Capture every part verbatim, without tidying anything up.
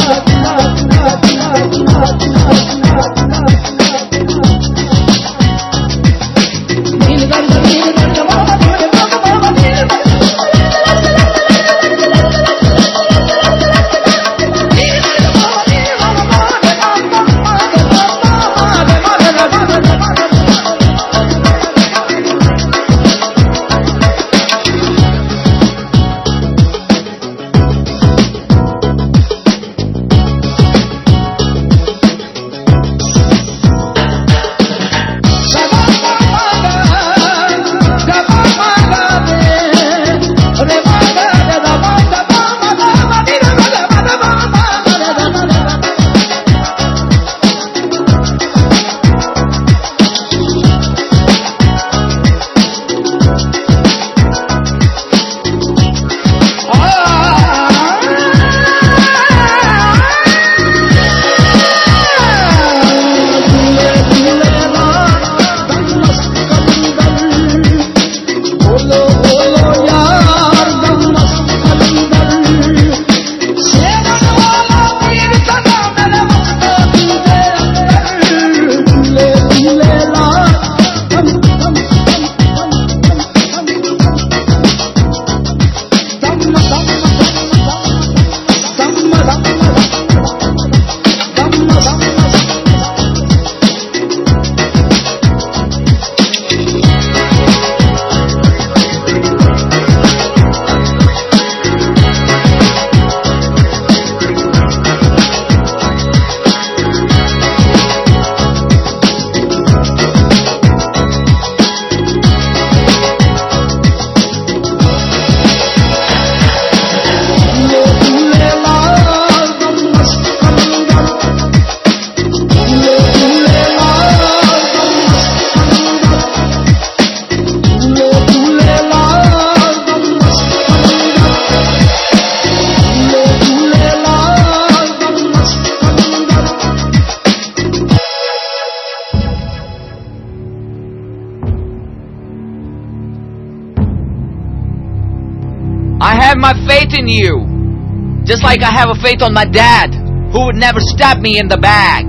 I have my faith in you, just like I have a faith on my dad, who would never stab me in the back.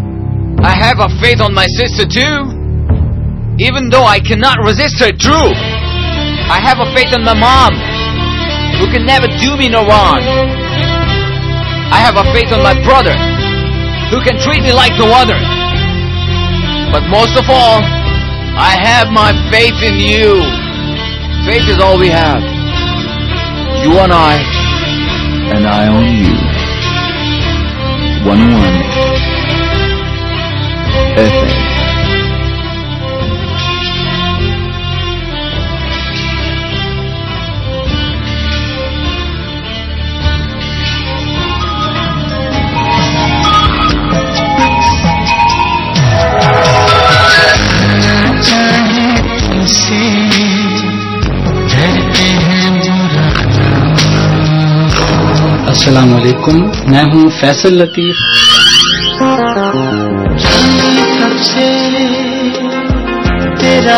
I have a faith on my sister too, even though I cannot resist her truth. I have a faith on my mom, who can never do me no wrong. I have a faith on my brother, who can treat me like no other. But most of all, I have my faith in you. Faith is all we have. You on I, and I on you. One one. F A. السلام علیکم، میں ہوں فیصل لطیف۔ کب سے تیرا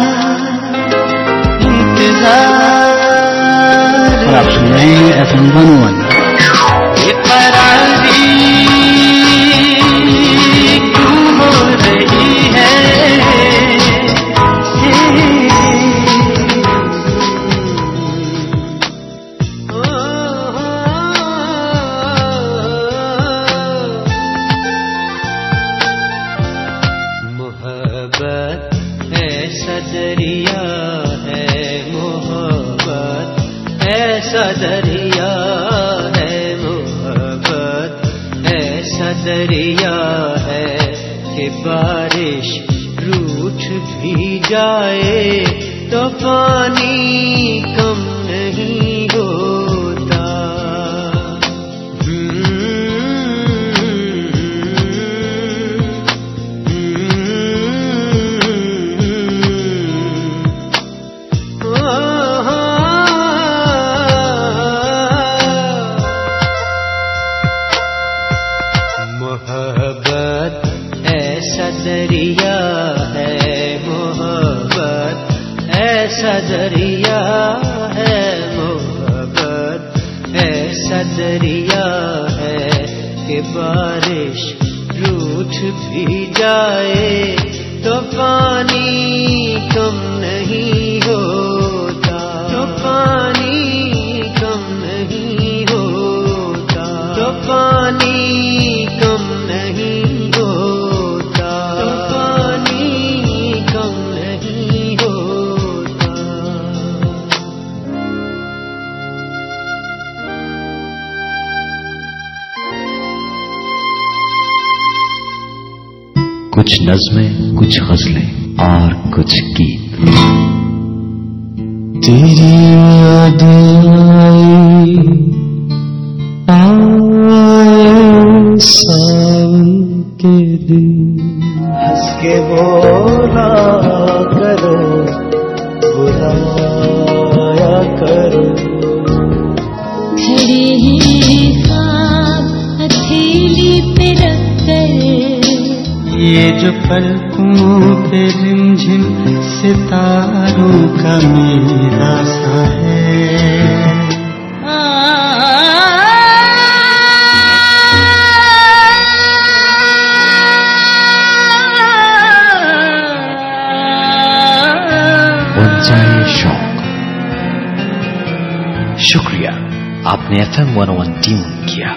انتظار، اور آپ سن رہے ہیں ایف ایم ون ون۔ یہ قراری کیوں ہو رہی ہے، دریا ہے محبت، ایسا دریا ہے کہ بارش روٹھ بھی جائے تو پانی کم نہیں ہوتا۔ دریا ہے محبت، ایسا دریا ہے محبت، ایسا دریا ہے بارش روٹھ بھی جائے تو پانی کم نہیں ہوتا، تو پانی کم نہیں ہوتا، تو پانی کم نہیں ہوتا، تو پانی کم نہیں ہوتا۔ کچھ نظمیں، کچھ غزلیں اور کچھ گیت۔ تیری یاد آئی آئے ساون کے دن، ہنس کے بولا کرو، بلایا کرو، کھڑے ہیں خواب ہتھیلی پہ رکھ کر، یہ جو پلکوں پہ رمجھم ستاروں کا میرا سا ہے، ونچائی شوق۔ شکریہ، آپ نے ایف ایم ون ون ٹیون کیا۔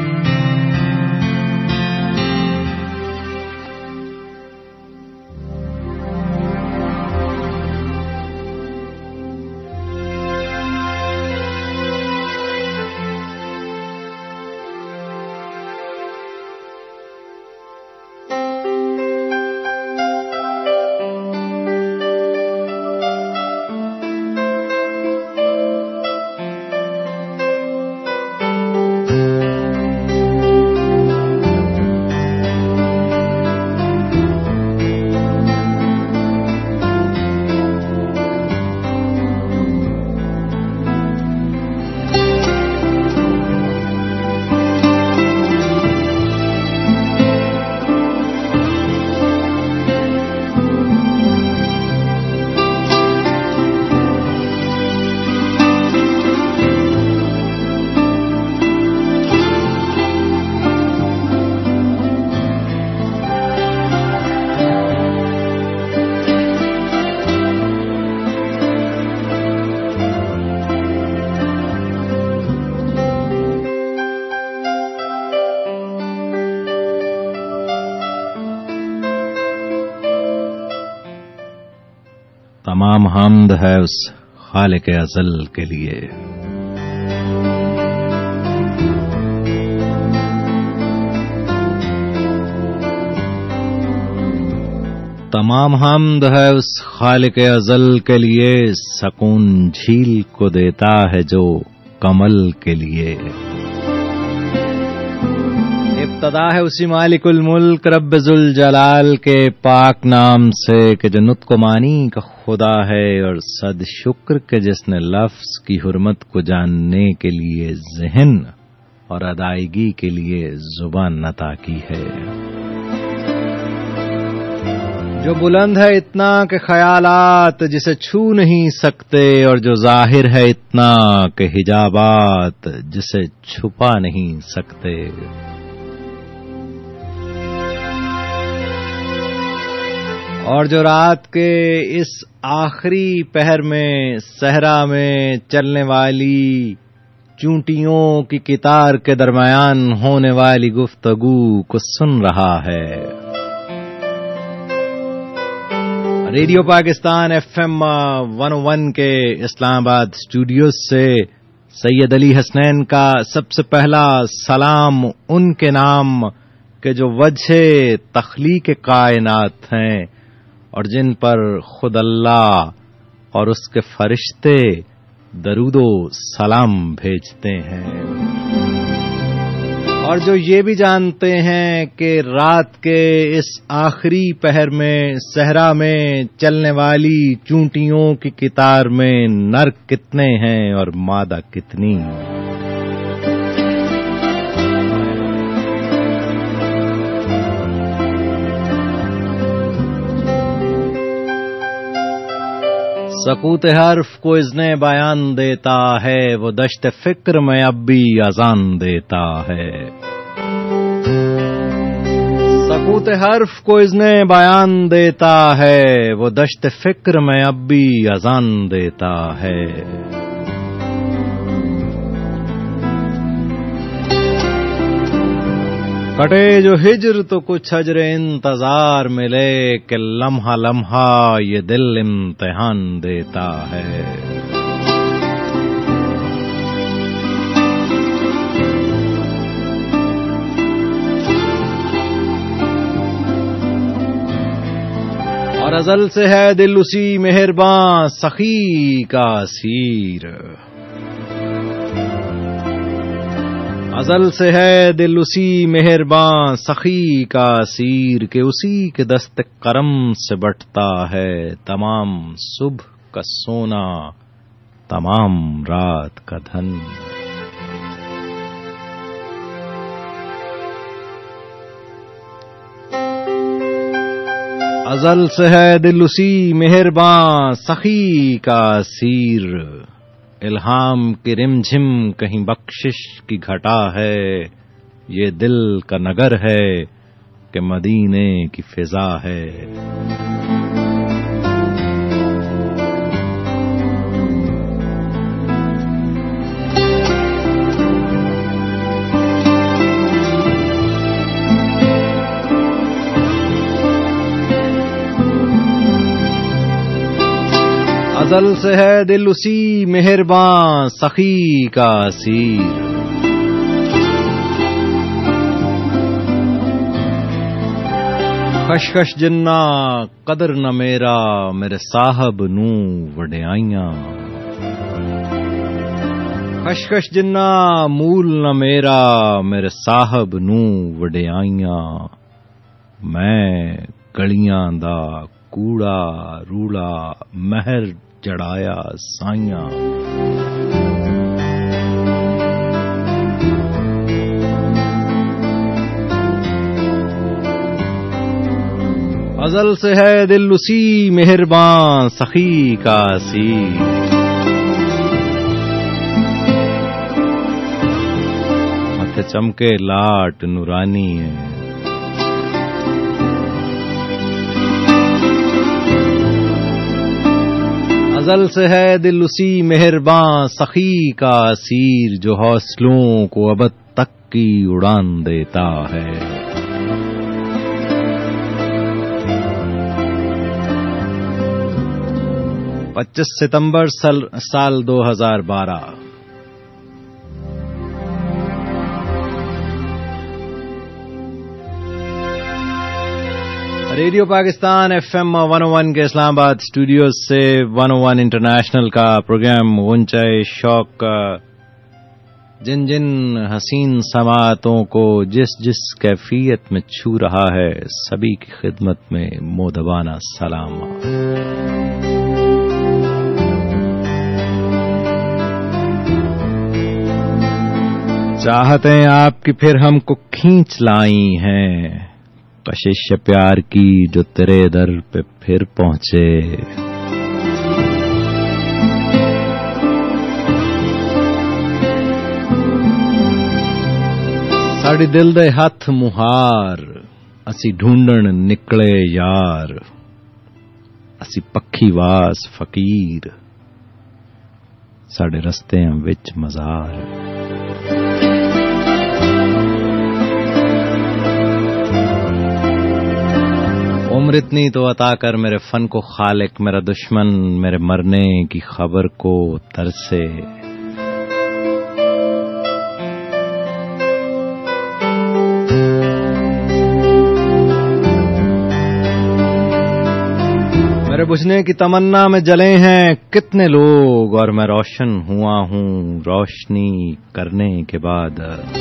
تمام حمد ہے اس خالق ازل کے لیے، تمام حمد ہے اس خالق ازل کے لیے، سکون جھیل کو دیتا ہے جو کمل کے لیے۔ ابتدا ہے اسی مالک الملک رب ذوالجلال کے پاک نام سے کہ جو نطق و معنی کا خدا ہے، اور صد شکر کہ جس نے لفظ کی حرمت کو جاننے کے لیے ذہن اور ادائیگی کے لیے زبان عطا کی ہے، جو بلند ہے اتنا کہ خیالات جسے چھو نہیں سکتے، اور جو ظاہر ہے اتنا کہ حجابات جسے چھپا نہیں سکتے۔ اور جو رات کے اس آخری پہر میں صحرا میں چلنے والی چونٹیوں کی کتار کے درمیان ہونے والی گفتگو کو سن رہا ہے۔ Radio Pakistan FM M one ون کے اسلام آباد اسٹوڈیوز سے سید علی حسنین کا سب سے پہلا سلام ان کے نام کہ جو وجہ تخلیق کائنات ہیں، اور جن پر خود اللہ اور اس کے فرشتے درود و سلام بھیجتے ہیں، اور جو یہ بھی جانتے ہیں کہ رات کے اس آخری پہر میں صحرا میں چلنے والی چونٹیوں کی کتار میں نر کتنے ہیں اور مادہ کتنی۔ سکوت حرف کو اذن بیان دیتا ہے، وہ دشت فکر میں اب بھی اذان دیتا ہے۔ سکوت حرف کو اذن بیان دیتا ہے، وہ دشت فکر میں اب بھی اذان دیتا ہے۔ کٹے جو ہجر تو کچھ اجر انتظار ملے، کہ لمحہ لمحہ یہ دل امتحان دیتا ہے۔ اور ازل سے ہے دل اسی مہرباں سخی کا اسیر، ازل سے ہے دل اسی مہرباں سخی کا اسیر، کہ اسی کے دست کرم سے بٹتا ہے تمام صبح کا سونا، تمام رات کا دھن۔ ازل سے ہے دل اسی مہرباں سخی کا اسیر، الہام کی رم جھم کہیں بخشش کی گھٹا ہے، یہ دل کا نگر ہے کہ مدینے کی فضا ہے۔ ازل سے ہے دل اسی مہرباں سخی کا اسیر، خشخش جنا قدر نہ میرا میرے صاحب نو وڈیائیاں، خشخش جنا مول نہ میرا میرے صاحب نو وڈیائیاں، میں گلیاں دا کوڑا روڑا مہر جڑایا سائیاں۔ ازل سے ہے دل اسی مہرباں سخی کا اسیر، ماتھے چمکے لاٹ نورانی ہے، ازل سے ہے دل اسی مہرباں سخی کا اسیر، جو حوصلوں کو ابد تک کی اڑان دیتا ہے۔ پچیس ستمبر سال دو ہزار بارہ۔ Radio Pakistan FM M one ون کے اسلام آباد اسٹوڈیوز سے ون ون انٹرنیشنل کا پروگرام غنچۂ شوق کا، جن جن حسین سماعتوں کو جس جس کیفیت میں چھو رہا ہے، سبھی کی خدمت میں مودبانہ سلام۔ چاہتیں آپ کی پھر ہم کو کھینچ لائی ہیں، کشش پیار کی جو تیرے در پہ پھر پہنچے، ساڑی دل دے ہاتھ مہار، اسی ڈھونڈن نکلے یار، اسی پکھی واس فقیر، ساڑے رستے وچ مزار۔ عمر اتنی تو عطا کر میرے فن کو خالق، میرا دشمن میرے مرنے کی خبر کو ترسے، میرے بجھنے کی تمنا میں جلے ہیں کتنے لوگ، اور میں روشن ہوا ہوں روشنی کرنے کے بعد۔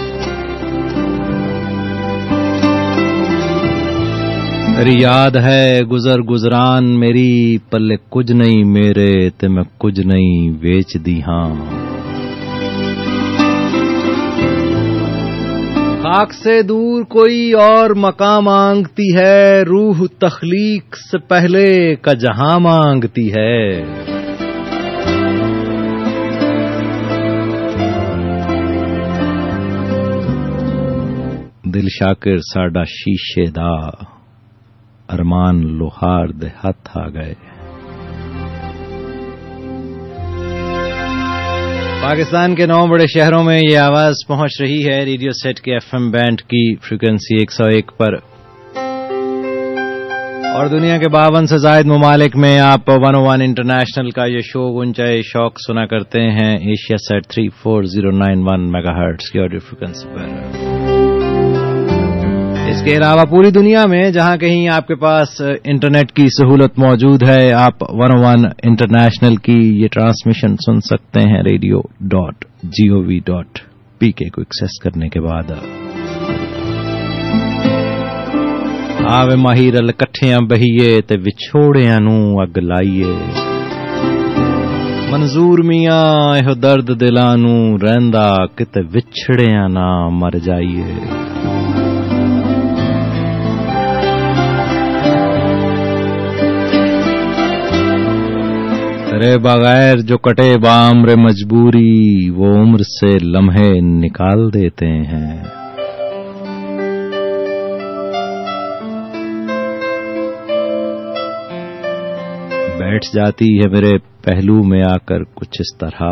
میری یاد ہے گزر گزران میری، پلے کچھ نہیں میرے تے میں کچھ نہیں ویچ دی ہاں۔ خاک سے دور کوئی اور مقام مانگتی ہے، روح تخلیق سے پہلے کا جہاں مانگتی ہے۔ دل شاکر ساڈا شیشے دا ارمان لوہار دے ہاتھ آ گئے. پاکستان کے نو بڑے شہروں میں یہ آواز پہنچ رہی ہے ریڈیو سیٹ کے ایف ایم بینڈ کی فریکوینسی ایک سو ایک پر، اور دنیا کے باون سے زائد ممالک میں آپ ون او ون انٹرنیشنل کا یہ شو گنجائے شوق سنا کرتے ہیں AsiaSat three four zero nine one megahertz کی آڈیو فریکوینسی پر. اس کے علاوہ پوری دنیا میں جہاں کہیں آپ کے پاس انٹرنیٹ کی سہولت موجود ہے، آپ ون او ون انٹرنیشنل کی یہ ٹرانسمیشن سن سکتے ہیں radio dot G O V dot P K کو ایکسس کرنے کے بعد. آوے ماہر کٹھیاں بہیے تے وچھوڑیاں نو اگ لائیے، منظور میاں ایہو درد دلاں نو رہندا کتے وچھڑیاں نہ مر جائیے. تیرے بغیر جو کٹے بعمر مجبوری وہ عمر سے لمحے نکال دیتے ہیں. بیٹھ جاتی ہے میرے پہلو میں آ کر کچھ اس طرح،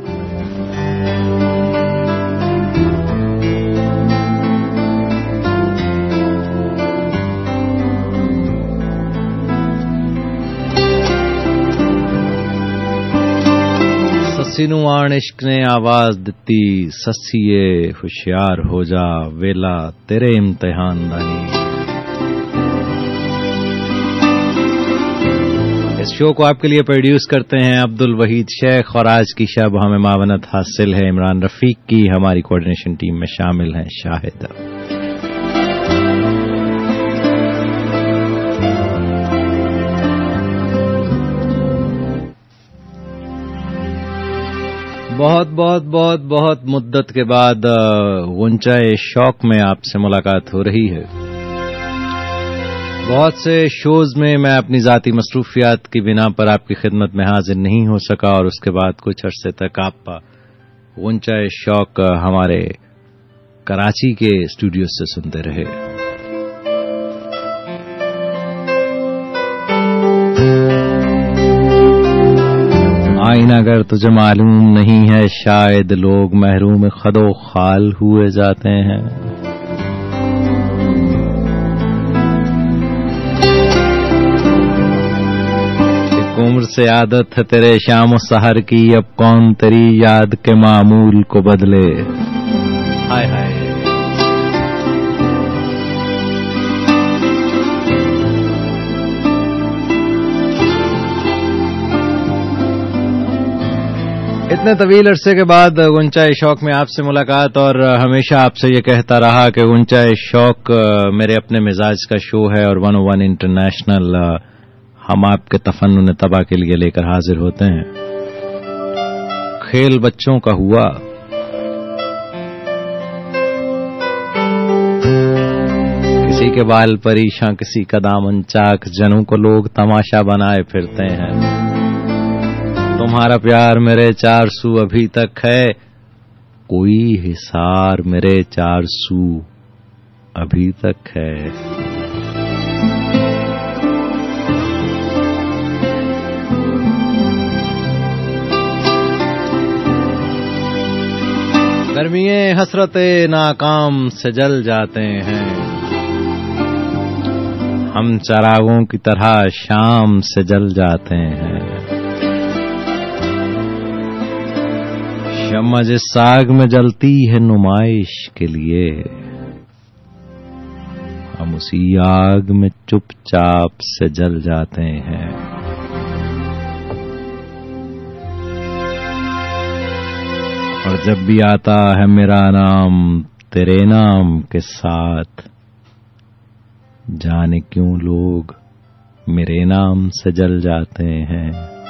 سسی نو آن عشق نے آواز دتی، سسیے ہوشیار ہو جا ویلا تیرے امتحان دانی. اس شو کو آپ کے لیے پروڈیوس کرتے ہیں عبد الوحید شیخ، اور آج کی شب ہمیں معاونت حاصل ہے عمران رفیق کی. ہماری کوارڈینیشن ٹیم میں شامل ہیں شاہد. بہت بہت بہت بہت مدت کے بعد غنچۂ شوق میں آپ سے ملاقات ہو رہی ہے. بہت سے شوز میں میں اپنی ذاتی مصروفیات کی بنا پر آپ کی خدمت میں حاضر نہیں ہو سکا، اور اس کے بعد کچھ عرصے تک آپ غنچۂ شوق ہمارے کراچی کے اسٹوڈیو سے سنتے رہے. آئینہ اگر تجھے معلوم نہیں ہے شاید لوگ محروم خد و خال ہوئے جاتے ہیں. عمر سے عادت ہے تیرے شام و سحر کی، اب کون تیری یاد کے معمول کو بدلے. ہائے ہائے اتنے طویل عرصے کے بعد غنچۂ شوق میں آپ سے ملاقات، اور ہمیشہ آپ سے یہ کہتا رہا کہ غنچۂ شوق میرے اپنے مزاج کا شو ہے، اور ون او ون انٹرنیشنل ہم آپ کے تفنن طبع کے لیے لے کر حاضر ہوتے ہیں. کھیل بچوں کا ہوا، کسی کے بال پریشاں کسی کا دامن چاک، جنوں کو لوگ تماشا بنائے پھرتے ہیں. تمہارا پیار میرے چار سو ابھی تک ہے، کوئی حصار میرے چار سو ابھی تک ہے. گرمیے حسرت ناکام سے جل جاتے ہیں، ہم چراغوں کی طرح شام سے جل جاتے ہیں. شمع جس آگ میں جلتی ہے نمائش کے لیے، ہم اسی آگ میں چپ چاپ سے جل جاتے ہیں. اور جب بھی آتا ہے میرا نام تیرے نام کے ساتھ، جانے کیوں لوگ میرے نام سے جل جاتے ہیں.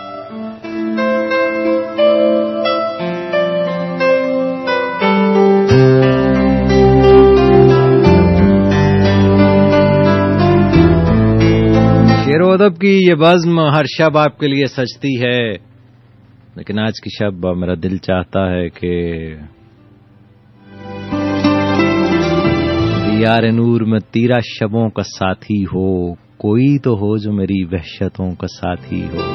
شعر و ادب کی یہ بزم ہر شب آپ کے لیے سجتی ہے، لیکن آج کی شب میرا دل چاہتا ہے کہ یار نور میں تیرا شبوں کا ساتھی ہو، کوئی تو ہو جو میری وحشتوں کا ساتھی ہو۔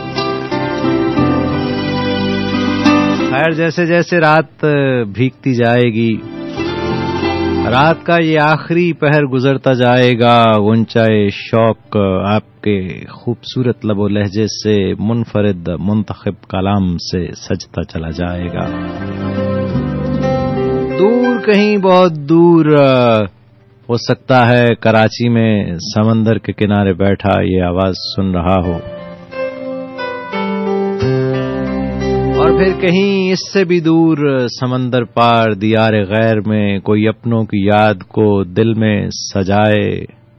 خیر جیسے جیسے رات بھیگتی جائے گی، رات کا یہ آخری پہر گزرتا جائے گا، غنچۂ شوق آپ کے خوبصورت لب و لہجے سے منفرد منتخب کلام سے سجتا چلا جائے گا۔ دور کہیں بہت دور ہو سکتا ہے کراچی میں سمندر کے کنارے بیٹھا یہ آواز سن رہا ہو، اور پھر کہیں اس سے بھی دور سمندر پار دیار غیر میں کوئی اپنوں کی یاد کو دل میں سجائے۔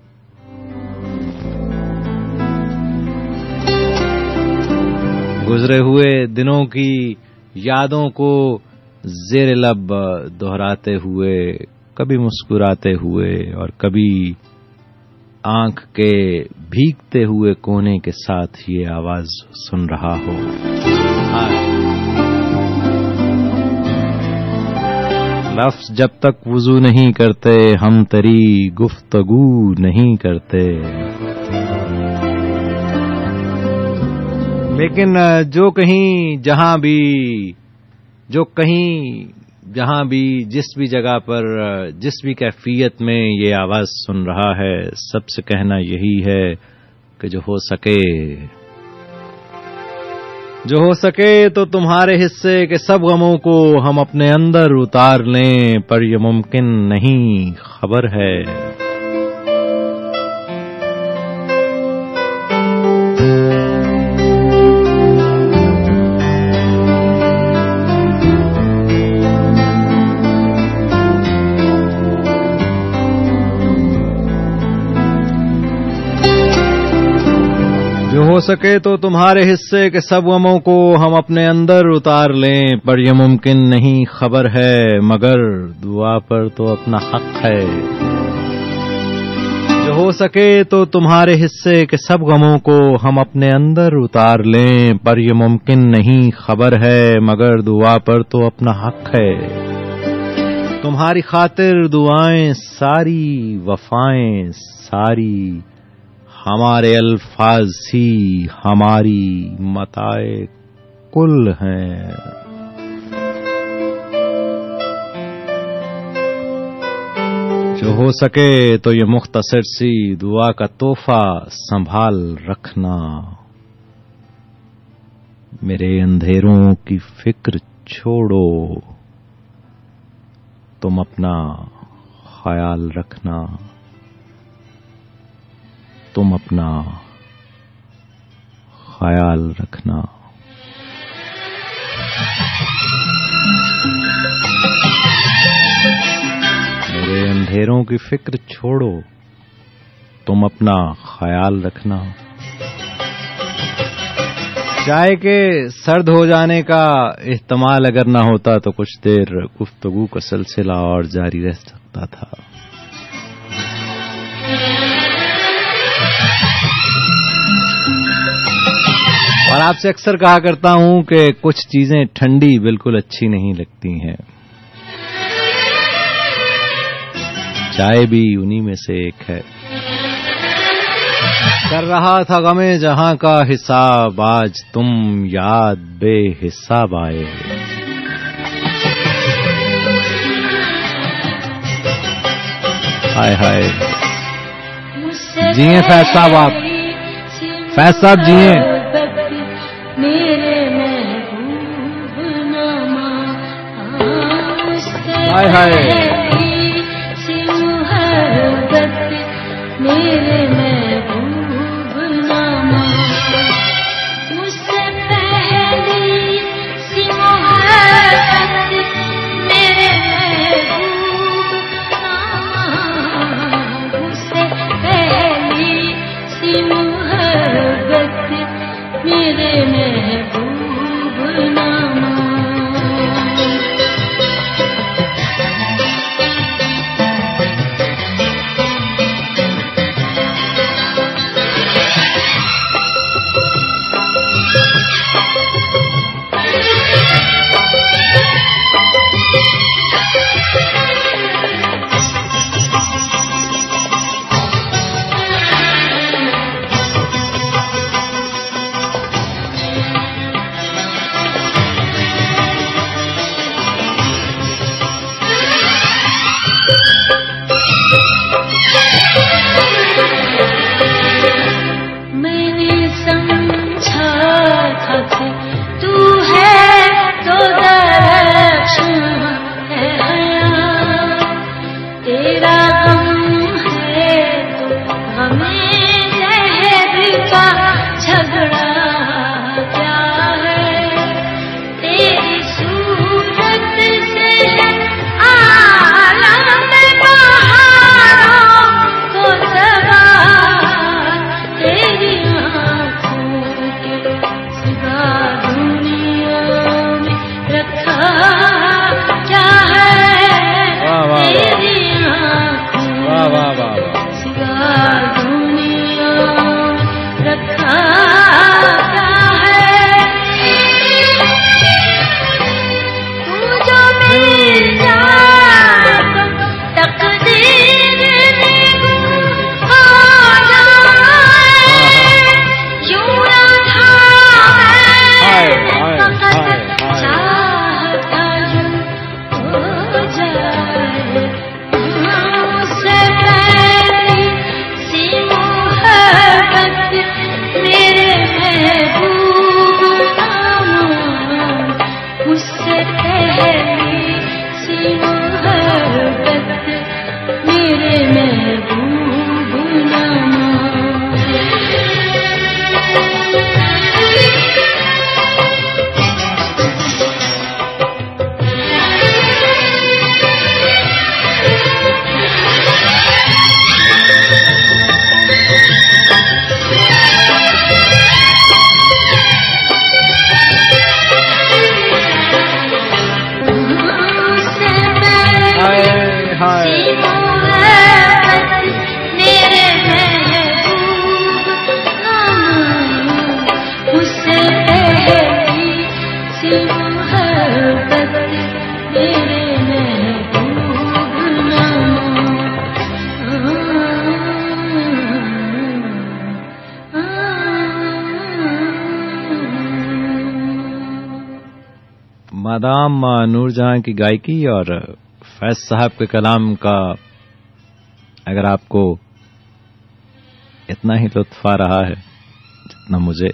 گزرے ہوئے دنوں کی یادوں کو زیر لب دہراتے ہوئے، کبھی مسکراتے ہوئے اور کبھی آنکھ کے بھیگتے ہوئے کونے کے ساتھ یہ آواز سن رہا ہو۔ لفظ جب تک وضو نہیں کرتے ہم تیری گفتگو نہیں کرتے، لیکن جو کہیں جہاں بھی جو کہیں جہاں بھی جس بھی جگہ پر جس بھی کیفیت میں یہ آواز سن رہا ہے، سب سے کہنا یہی ہے کہ جو ہو سکے جو ہو سکے تو تمہارے حصے کے سب غموں کو ہم اپنے اندر اتار لیں، پر یہ ممکن نہیں خبر ہے۔ ہو سکے تو تمہارے حصے کے سب غموں کو ہم اپنے اندر اتار لیں، پر یہ ممکن نہیں خبر ہے، مگر دعا پر تو اپنا حق ہے۔ جو ہو سکے تو تمہارے حصے کے سب غموں کو ہم اپنے اندر اتار لیں، پر یہ ممکن نہیں خبر ہے، مگر دعا پر تو اپنا حق ہے۔ تمہاری خاطر دعائیں ساری، وفائیں ساری، ہمارے الفاظ ہی ہماری متاع کل ہیں۔ جو ہو سکے تو یہ مختصر سی دعا کا تحفہ سنبھال رکھنا، میرے اندھیروں کی فکر چھوڑو، تم اپنا خیال رکھنا، تم اپنا خیال رکھنا۔ میرے اندھیروں کی فکر چھوڑو، تم اپنا خیال رکھنا۔ چائے کے سرد ہو جانے کا احتمال اگر نہ ہوتا تو کچھ دیر گفتگو کا سلسلہ اور جاری رہ سکتا تھا۔ اور آپ سے اکثر کہا کرتا ہوں کہ کچھ چیزیں ٹھنڈی بالکل اچھی نہیں لگتی ہیں، چائے بھی انہی میں سے ایک ہے۔ کر رہا تھا غم جہاں کا حساب، آج تم یاد بے حساب آئے۔ ہائے ہائے، جیئیں فیض صاحب، آپ فیض صاحب جیئیں۔ ہائے ہائے، میرے محبوب نامہ، مجھ سے پہلی سی محبت، میرے محبوب نامہ، مجھ سے پہلی سی محبت، میرے محبوب نامہ۔ مادام نور جہاں کی گائیکی اور فیض صاحب کے کلام کا اگر آپ کو اتنا ہی لطف آ رہا ہے جتنا مجھے،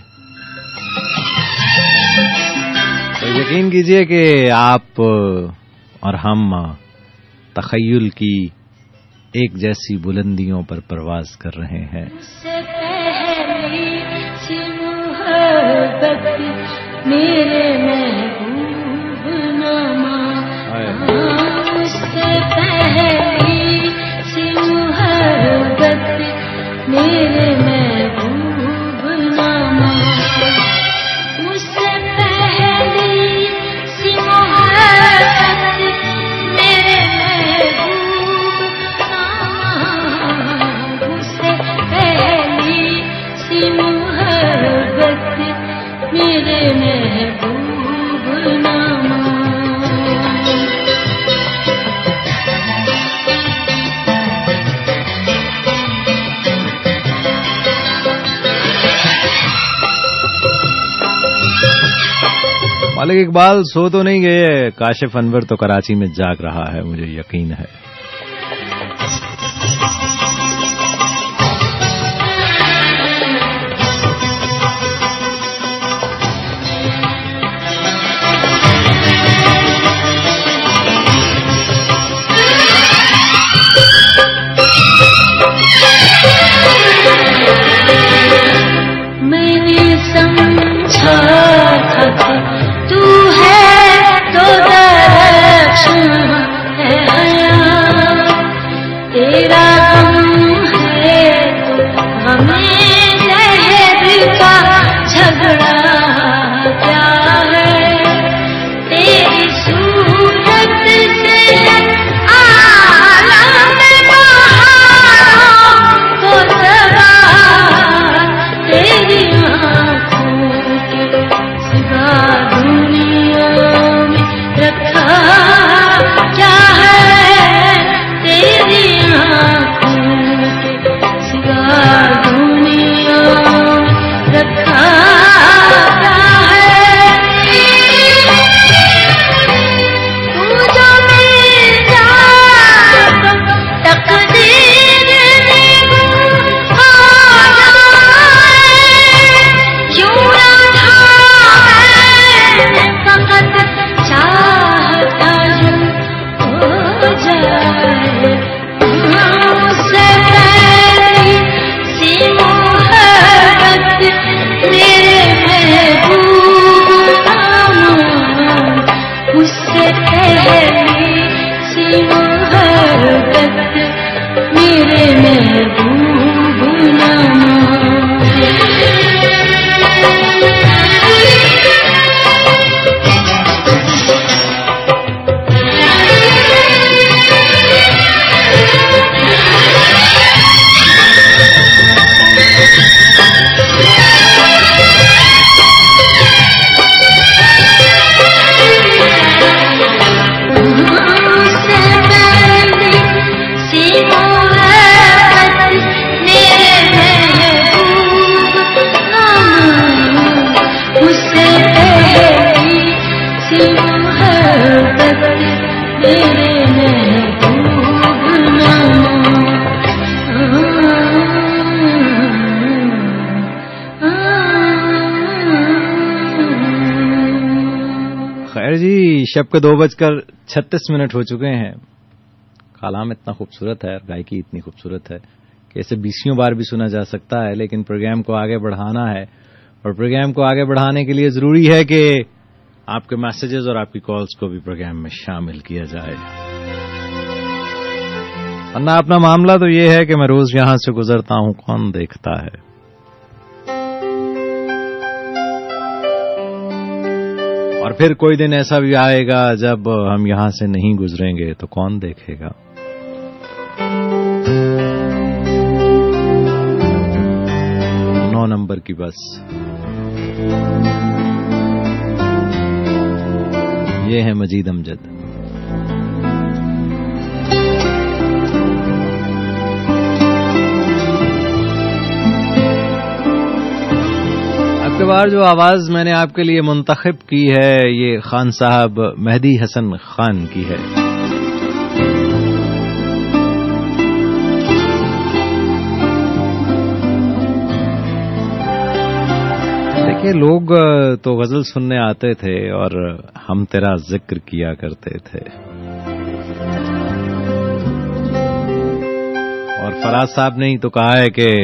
تو یقین کیجئے کہ آپ اور ہم تخیل کی ایک جیسی بلندیوں پر پرواز کر رہے ہیں. میرے محبوب نامہ اس سے پہلی سی محبت میرے محبوب نامہ اس سے پہلی سی محبت میرے محبوب نامہ اس سے پہلی سی محبت میرے محبوب نامہ. مالک اقبال سو تو نہیں گئے، کاشف انور تو کراچی میں جاگ رہا ہے، مجھے یقین ہے. میں نے سمجھا تھا تو ہے تو درخشاں ہے حیات، تیرا غم ہے تو ہمیں زہر کا جھگڑا کیا ہے، تیری صورت سے عالم بہاروں کو سوار، تیری آنکھوں کے سوا دنیا میں رکھا کیا ہے، تیری آنکھوں کے سوا دنیا میں رکھا کیا ہے، تو جو مل جائے تو تقدیر میں آ جائے، یوں رہا میں نے فقط چاہتا یوں ہو جائے، اس سے پہلی سی محبت میرے محبوب نامہ اس سے پہلی سی محبت میرے محبوب نامہ. اس سے پہلی سی محبت میرے محبوب نامہ اس سے پہلی سی محبت میرے محبوب نامہ. خیر جی، شب کے دو بج کر چھتیس منٹ ہو چکے ہیں. کلام اتنا خوبصورت ہے، گائیکی اتنی خوبصورت ہے کہ اسے بیسیوں بار بھی سنا جا سکتا ہے، لیکن پروگرام کو آگے بڑھانا ہے، اور پروگرام کو آگے بڑھانے کے لیے ضروری ہے کہ آپ کے میسیجز اور آپ کی کالز کو بھی پروگرام میں شامل کیا جائے. ورنہ اپنا معاملہ تو یہ ہے کہ میں روز یہاں سے گزرتا ہوں، کون دیکھتا ہے. اور پھر کوئی دن ایسا بھی آئے گا جب ہم یہاں سے نہیں گزریں گے تو کون دیکھے گا. نو نمبر کی بس، یہ ہے مجید امجد. اب کے بار جو آواز میں نے آپ کے لیے منتخب کی ہے یہ خان صاحب مہدی حسن خان کی ہے. دیکھیے لوگ تو غزل سننے آتے تھے اور ہم تیرا ذکر کیا کرتے تھے، اور فراز صاحب نے ہی تو کہا ہے کہ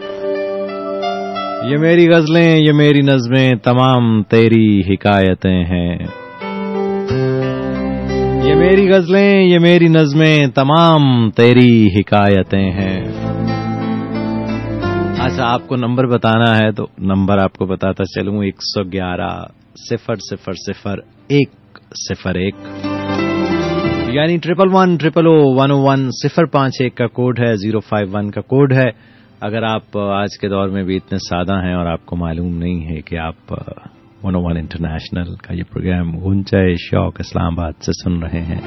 یہ میری غزلیں یہ میری نظمیں تمام تیری حکایتیں ہیں. یہ میری غزلیں یہ میری نظمیں تمام تیری حکایتیں ہیں. اچھا آپ کو نمبر بتانا ہے تو نمبر آپ کو بتاتا چلوں، ایک سو گیارہ صفر صفر صفر ایک صفر ایک، یعنی triple one triple O one O one صفر پانچ ایک کا کوڈ ہے، زیرو فائیو ون کا کوڈ ہے. اگر آپ آج کے دور میں بھی اتنے سادہ ہیں اور آپ کو معلوم نہیں ہے کہ آپ ون او ون انٹرنیشنل کا یہ پروگرام غنچۂ شوق اسلام آباد سے سن رہے ہیں.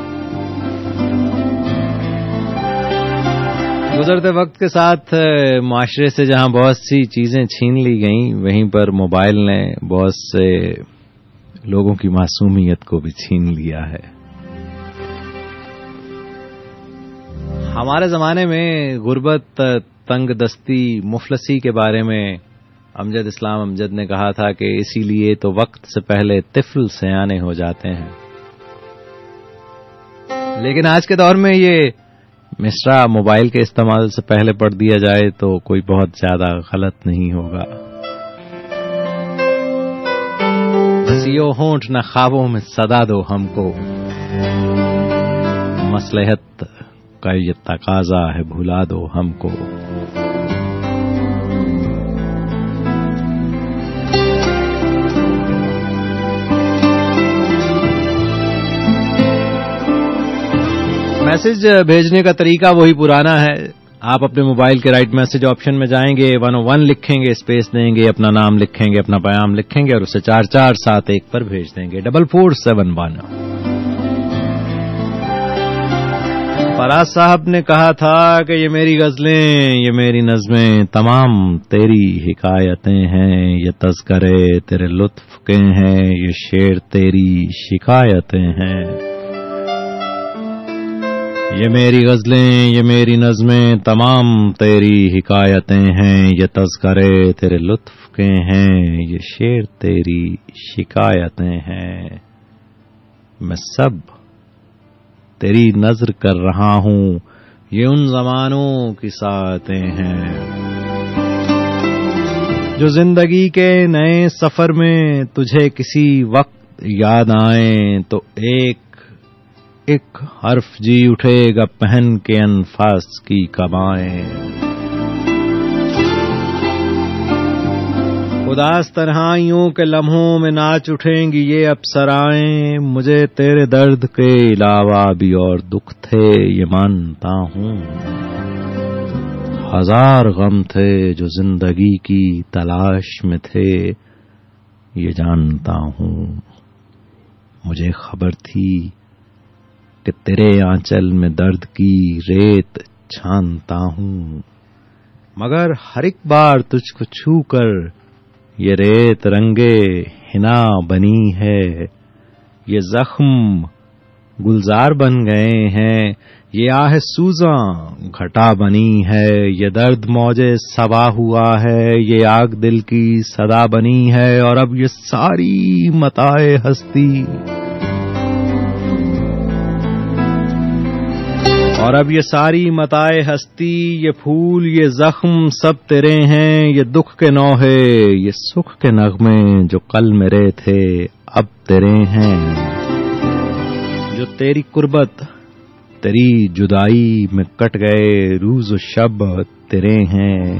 گزرتے وقت کے ساتھ معاشرے سے جہاں بہت سی چیزیں چھین لی گئیں، وہیں پر موبائل نے بہت سے لوگوں کی معصومیت کو بھی چھین لیا ہے. ہمارے زمانے میں غربت، تنگ دستی، مفلسی کے بارے میں امجد اسلام امجد نے کہا تھا کہ اسی لیے تو وقت سے پہلے طفل سیانے ہو جاتے ہیں. لیکن آج کے دور میں یہ مصرع موبائل کے استعمال سے پہلے پڑھ دیا جائے تو کوئی بہت زیادہ غلط نہیں ہوگا. ہنسیو ہونٹ نہ خوابوں میں صدا دو ہم کو، مصلحت کا یہ تقاضا ہے بھلا دو ہم کو. میسج بھیجنے کا طریقہ وہی پرانا ہے. آپ اپنے موبائل کے رائٹ میسج آپشن میں جائیں گے، ون او ون لکھیں گے، اسپیس دیں گے، اپنا نام لکھیں گے، اپنا پیام لکھیں گے اور اسے چار چار سات ایک پر بھیج دیں گے، double four seven one. Faraz صاحب نے کہا تھا کہ یہ میری غزلیں یہ میری نظمیں تمام تیری حکایتیں ہیں، یہ تذکرے تیرے لطف کے ہیں، یہ شعر تیری شکایتیں ہیں. یہ میری غزلیں یہ میری نظمیں تمام تیری حکایتیں ہیں، یہ تذکرے تیرے لطف کے ہیں، یہ شعر تیری شکایتیں ہیں. میں سب تیری نظر کر رہا ہوں، یہ ان زمانوں کی ساعتیں ہیں جو زندگی کے نئے سفر میں تجھے کسی وقت یاد آئیں تو ایک ایک حرف جی اٹھے گا پہن کے انفاس کی کمائیں. اداس تنہائیوں کے لمحوں میں ناچ اٹھیں گی یہ افسرائیں. مجھے تیرے درد کے علاوہ بھی اور دکھ تھے یہ مانتا ہوں، ہزار غم تھے جو زندگی کی تلاش میں تھے یہ جانتا ہوں. مجھے خبر تھی کہ تیرے آنچل میں درد کی ریت چھانتا ہوں، مگر ہر ایک بار تجھ کو چھو کر یہ ریت رنگے حنا بنی ہے. یہ زخم گلزار بن گئے ہیں، یہ آہ سوزاں گھٹا بنی ہے. یہ درد موجے صبا ہوا ہے، یہ آگ دل کی صدا بنی ہے. اور اب یہ ساری متاع ہستی اور اب یہ ساری متاع ہستی، یہ پھول یہ زخم سب تیرے ہیں. یہ دکھ کے نوحے یہ سکھ کے نغمے جو کل میرے تھے اب تیرے ہیں. جو تیری قربت تیری جدائی میں کٹ گئے روز و شب تیرے ہیں.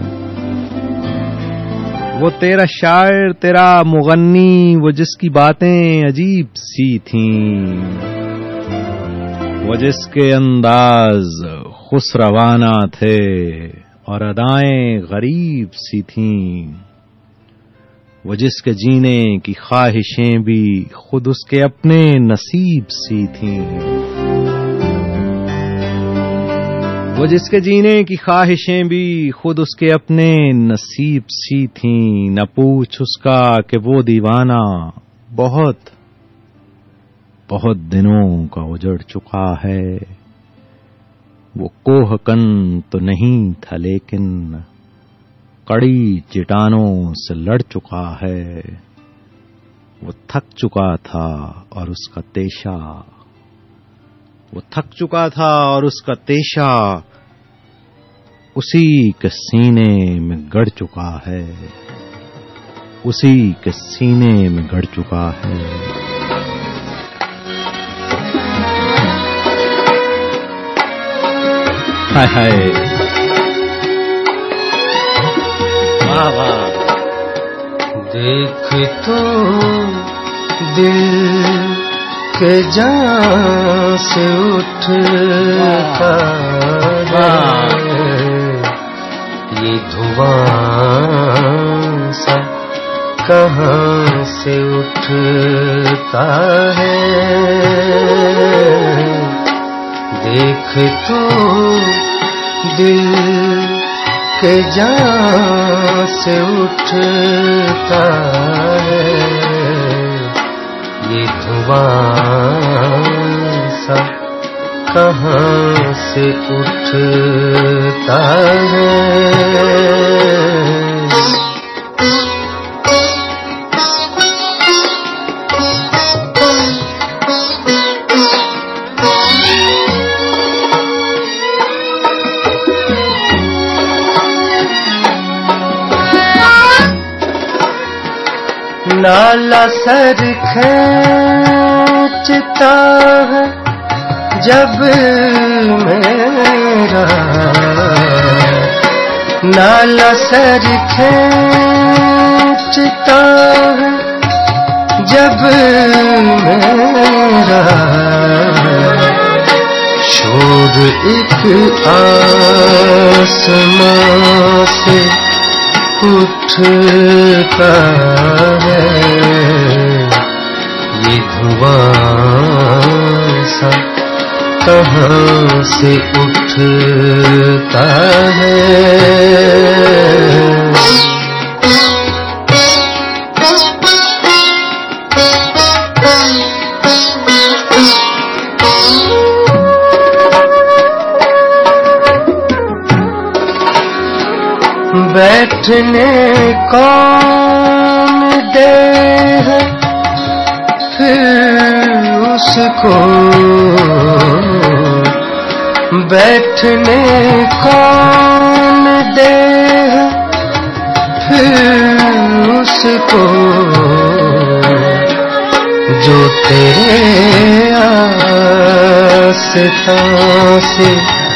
وہ تیرا شاعر تیرا مغنی، وہ جس کی باتیں عجیب سی تھیں، وہ جس کے انداز خسروانہ تھے اور ادائیں غریب سی تھیں، وہ جس کے جینے کی خواہشیں بھی خود اس کے اپنے نصیب سی تھیں. وہ وہ جس کے جینے کی خواہشیں بھی خود اس کے اپنے نصیب سی تھیں، نہ پوچھ اس کا کہ وہ دیوانہ بہت بہت دنوں کا اجڑ چکا ہے. وہ کوہ کن تو نہیں تھا لیکن کڑی چٹانوں سے لڑ چکا ہے. وہ تھک چکا تھا اور اس کا تیشا وہ تھک چکا تھا اور اس کا تیشا اسی کے سینے میں گڑ چکا ہے اسی کے سینے میں گڑ چکا ہے. ہائے ہائے واہ واہ. دیکھ تو دل کے جان سے اٹھتا ہے یہ دھواں سا کہاں سے اٹھتا ہے. دیکھ تو دل کے جان سے اٹھتا ہے یہ دھواں سا کہاں سے اٹھتا ہے. نالا سر کھینچتا ہے جب میرا نالا سر کھینچتا ہے جب میرا شور ایک آسمان سے اٹھتا ہے یہ دھواں سا کہاں سے اٹھتا ہے. بیٹھنے کون دے ہے پھر اس کو بیٹھنے کون دے ہے پھر اس کو جو تیرے آستان سے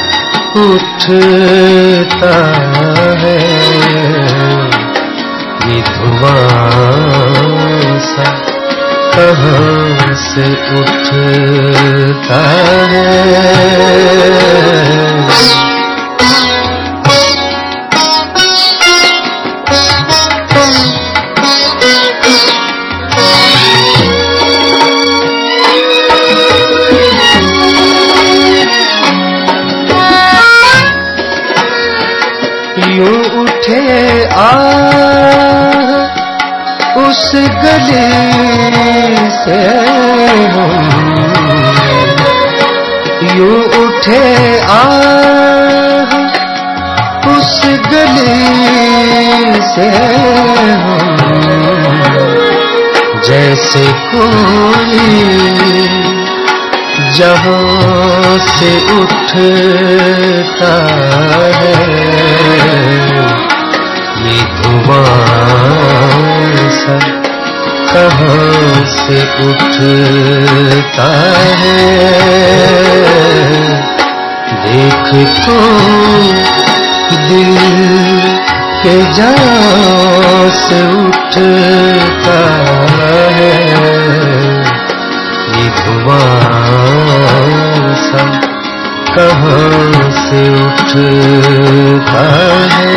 اٹھتا ہے یہ دھواں سا کہاں سے اٹھتا ہے. یوں اٹھے آہ اس گلی سے یوں اٹھے آہ اس گلی سے جیسے کوئی جہاں سے اٹھتا ہے یہ دھواں سا کہاں سے اٹھتا ہے. دیکھ تو دل کے جان سے اٹھتا ہے یہ دھواں سا کہاں سے اٹھتا ہے.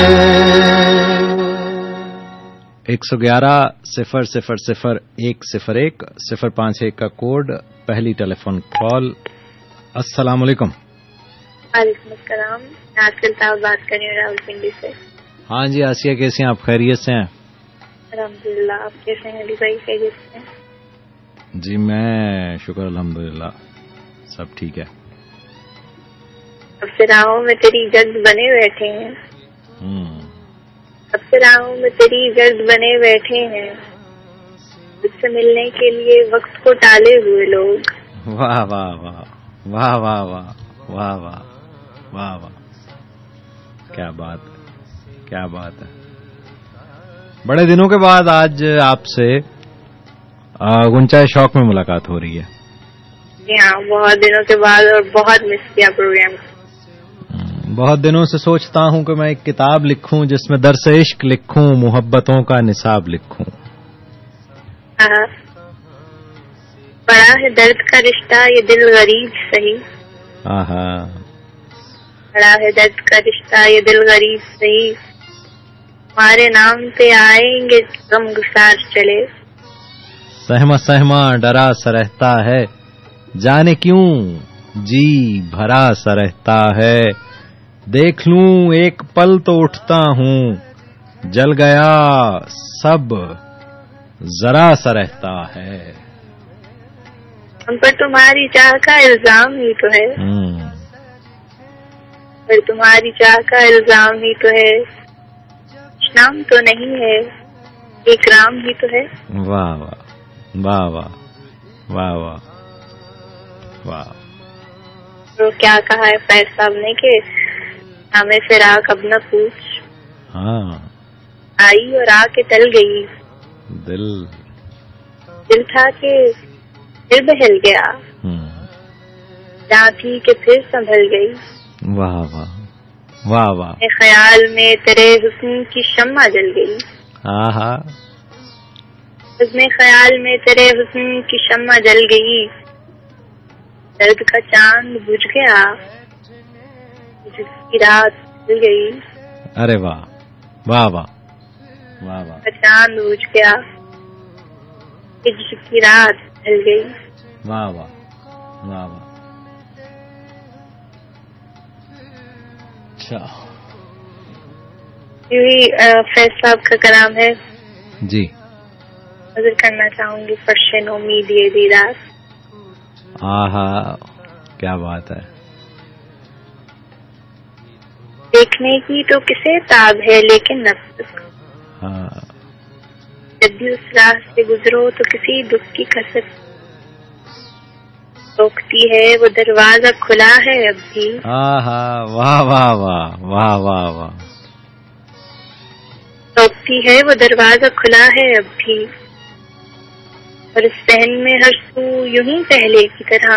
ایک سو گیارہ صفر صفر صفر ایک صفر ایک صفر پانچ ایک کا کوڈ. پہلی ٹیلی فون کال. السلام علیکم. وعلیکم السلام. میں آصل صاحب بات کر رہی ہوں راولپنڈی سے. ہاں جی آسیہ کیسی ہیں آپ؟ خیریت سے ہیں؟ الحمدللہ. آپ کیسے ہیں علی بھائی؟ خیریت سے ہیں؟ جی میں شکر الحمدللہ سب ٹھیک ہے. اب سے راہوں میں تیری گرد بنے بیٹھے ہیں. ہوں اب سے راہوں میں تیری گرد بنے بیٹھے ہیں. تجھ سے ملنے کے لیے وقت کو ٹالے ہوئے لوگ. واہ واہ واہ واہ واہ واہ واہ واہ واہ واہ کیا بات ہے کیا بات ہے. بڑے دنوں کے بعد آج آپ سے گنچائے شوق میں ملاقات ہو رہی ہے. جی ہاں بہت دنوں کے بعد اور بہت مس کیا پروگرام. بہت دنوں سے سوچتا ہوں کہ میں ایک کتاب لکھوں جس میں درس عشق لکھوں محبتوں کا نصاب لکھوں. ہاں بڑا ہے درد کا رشتہ یہ دل غریب سہی. آہا بڑا ہے درد کا رشتہ یہ دل غریب سہی. ہمارے نام پہ آئیں گے غم گسار چلے. سہما سہما ڈرا سا رہتا ہے جانے کیوں جی بھرا سا رہتا ہے. دیکھ لوں ایک پل تو اٹھتا ہوں جل گیا سب ذرا سا رہتا ہے. ہم پر تمہاری چاہ کا الزام ہی تو ہے. پر تمہاری چاہ کا الزام ہی تو ہے. نام تو نہیں ہے ایک رام ہی تو ہے. واہ واہ واہ واہ واہ واہ واہ. تو کیا کہا ہے فیض صاحب نے کہ ہمیں فراق اب نہ پوچھ. ہاں آئی اور آ کے ٹل گئی. دل دل تھا کہ پھر بہل گیا. جہاں تھی کہ پھر سنبھل گئی. واہ واہ واہ واہ. خیال میں تیرے حسن کی شمع جل گئی. ہاں ہاں حسن خیال میں تیرے حسن کی شمع جل گئی. درد کا چاند بجھ گیا جس کی رات جل گئی. ارے واہ واہ واہ واہ واہ. چاند بجھ گیا جس کی رات ڈھل گئی. واہ واہ واہ واہ. اچھا یہی فیض صاحب کا کلام ہے. جی نظر کرنا چاہوں گی فرش نومی دیے دیدار. آہا کیا بات ہے. دیکھنے کی تو کسے تاب ہے لیکن نفس. ہاں جب بھی اس راہ سے گزرو تو کسی دکھ کی کسر روکتی ہے وہ دروازہ کھلا ہے اب بھی. آہا واہ واہ واہ واہ واہ واہ. روکتی ہے وہ دروازہ کھلا ہے اب بھی. اور اس صحن میں ہر سو یوں ہی پہلے کی طرح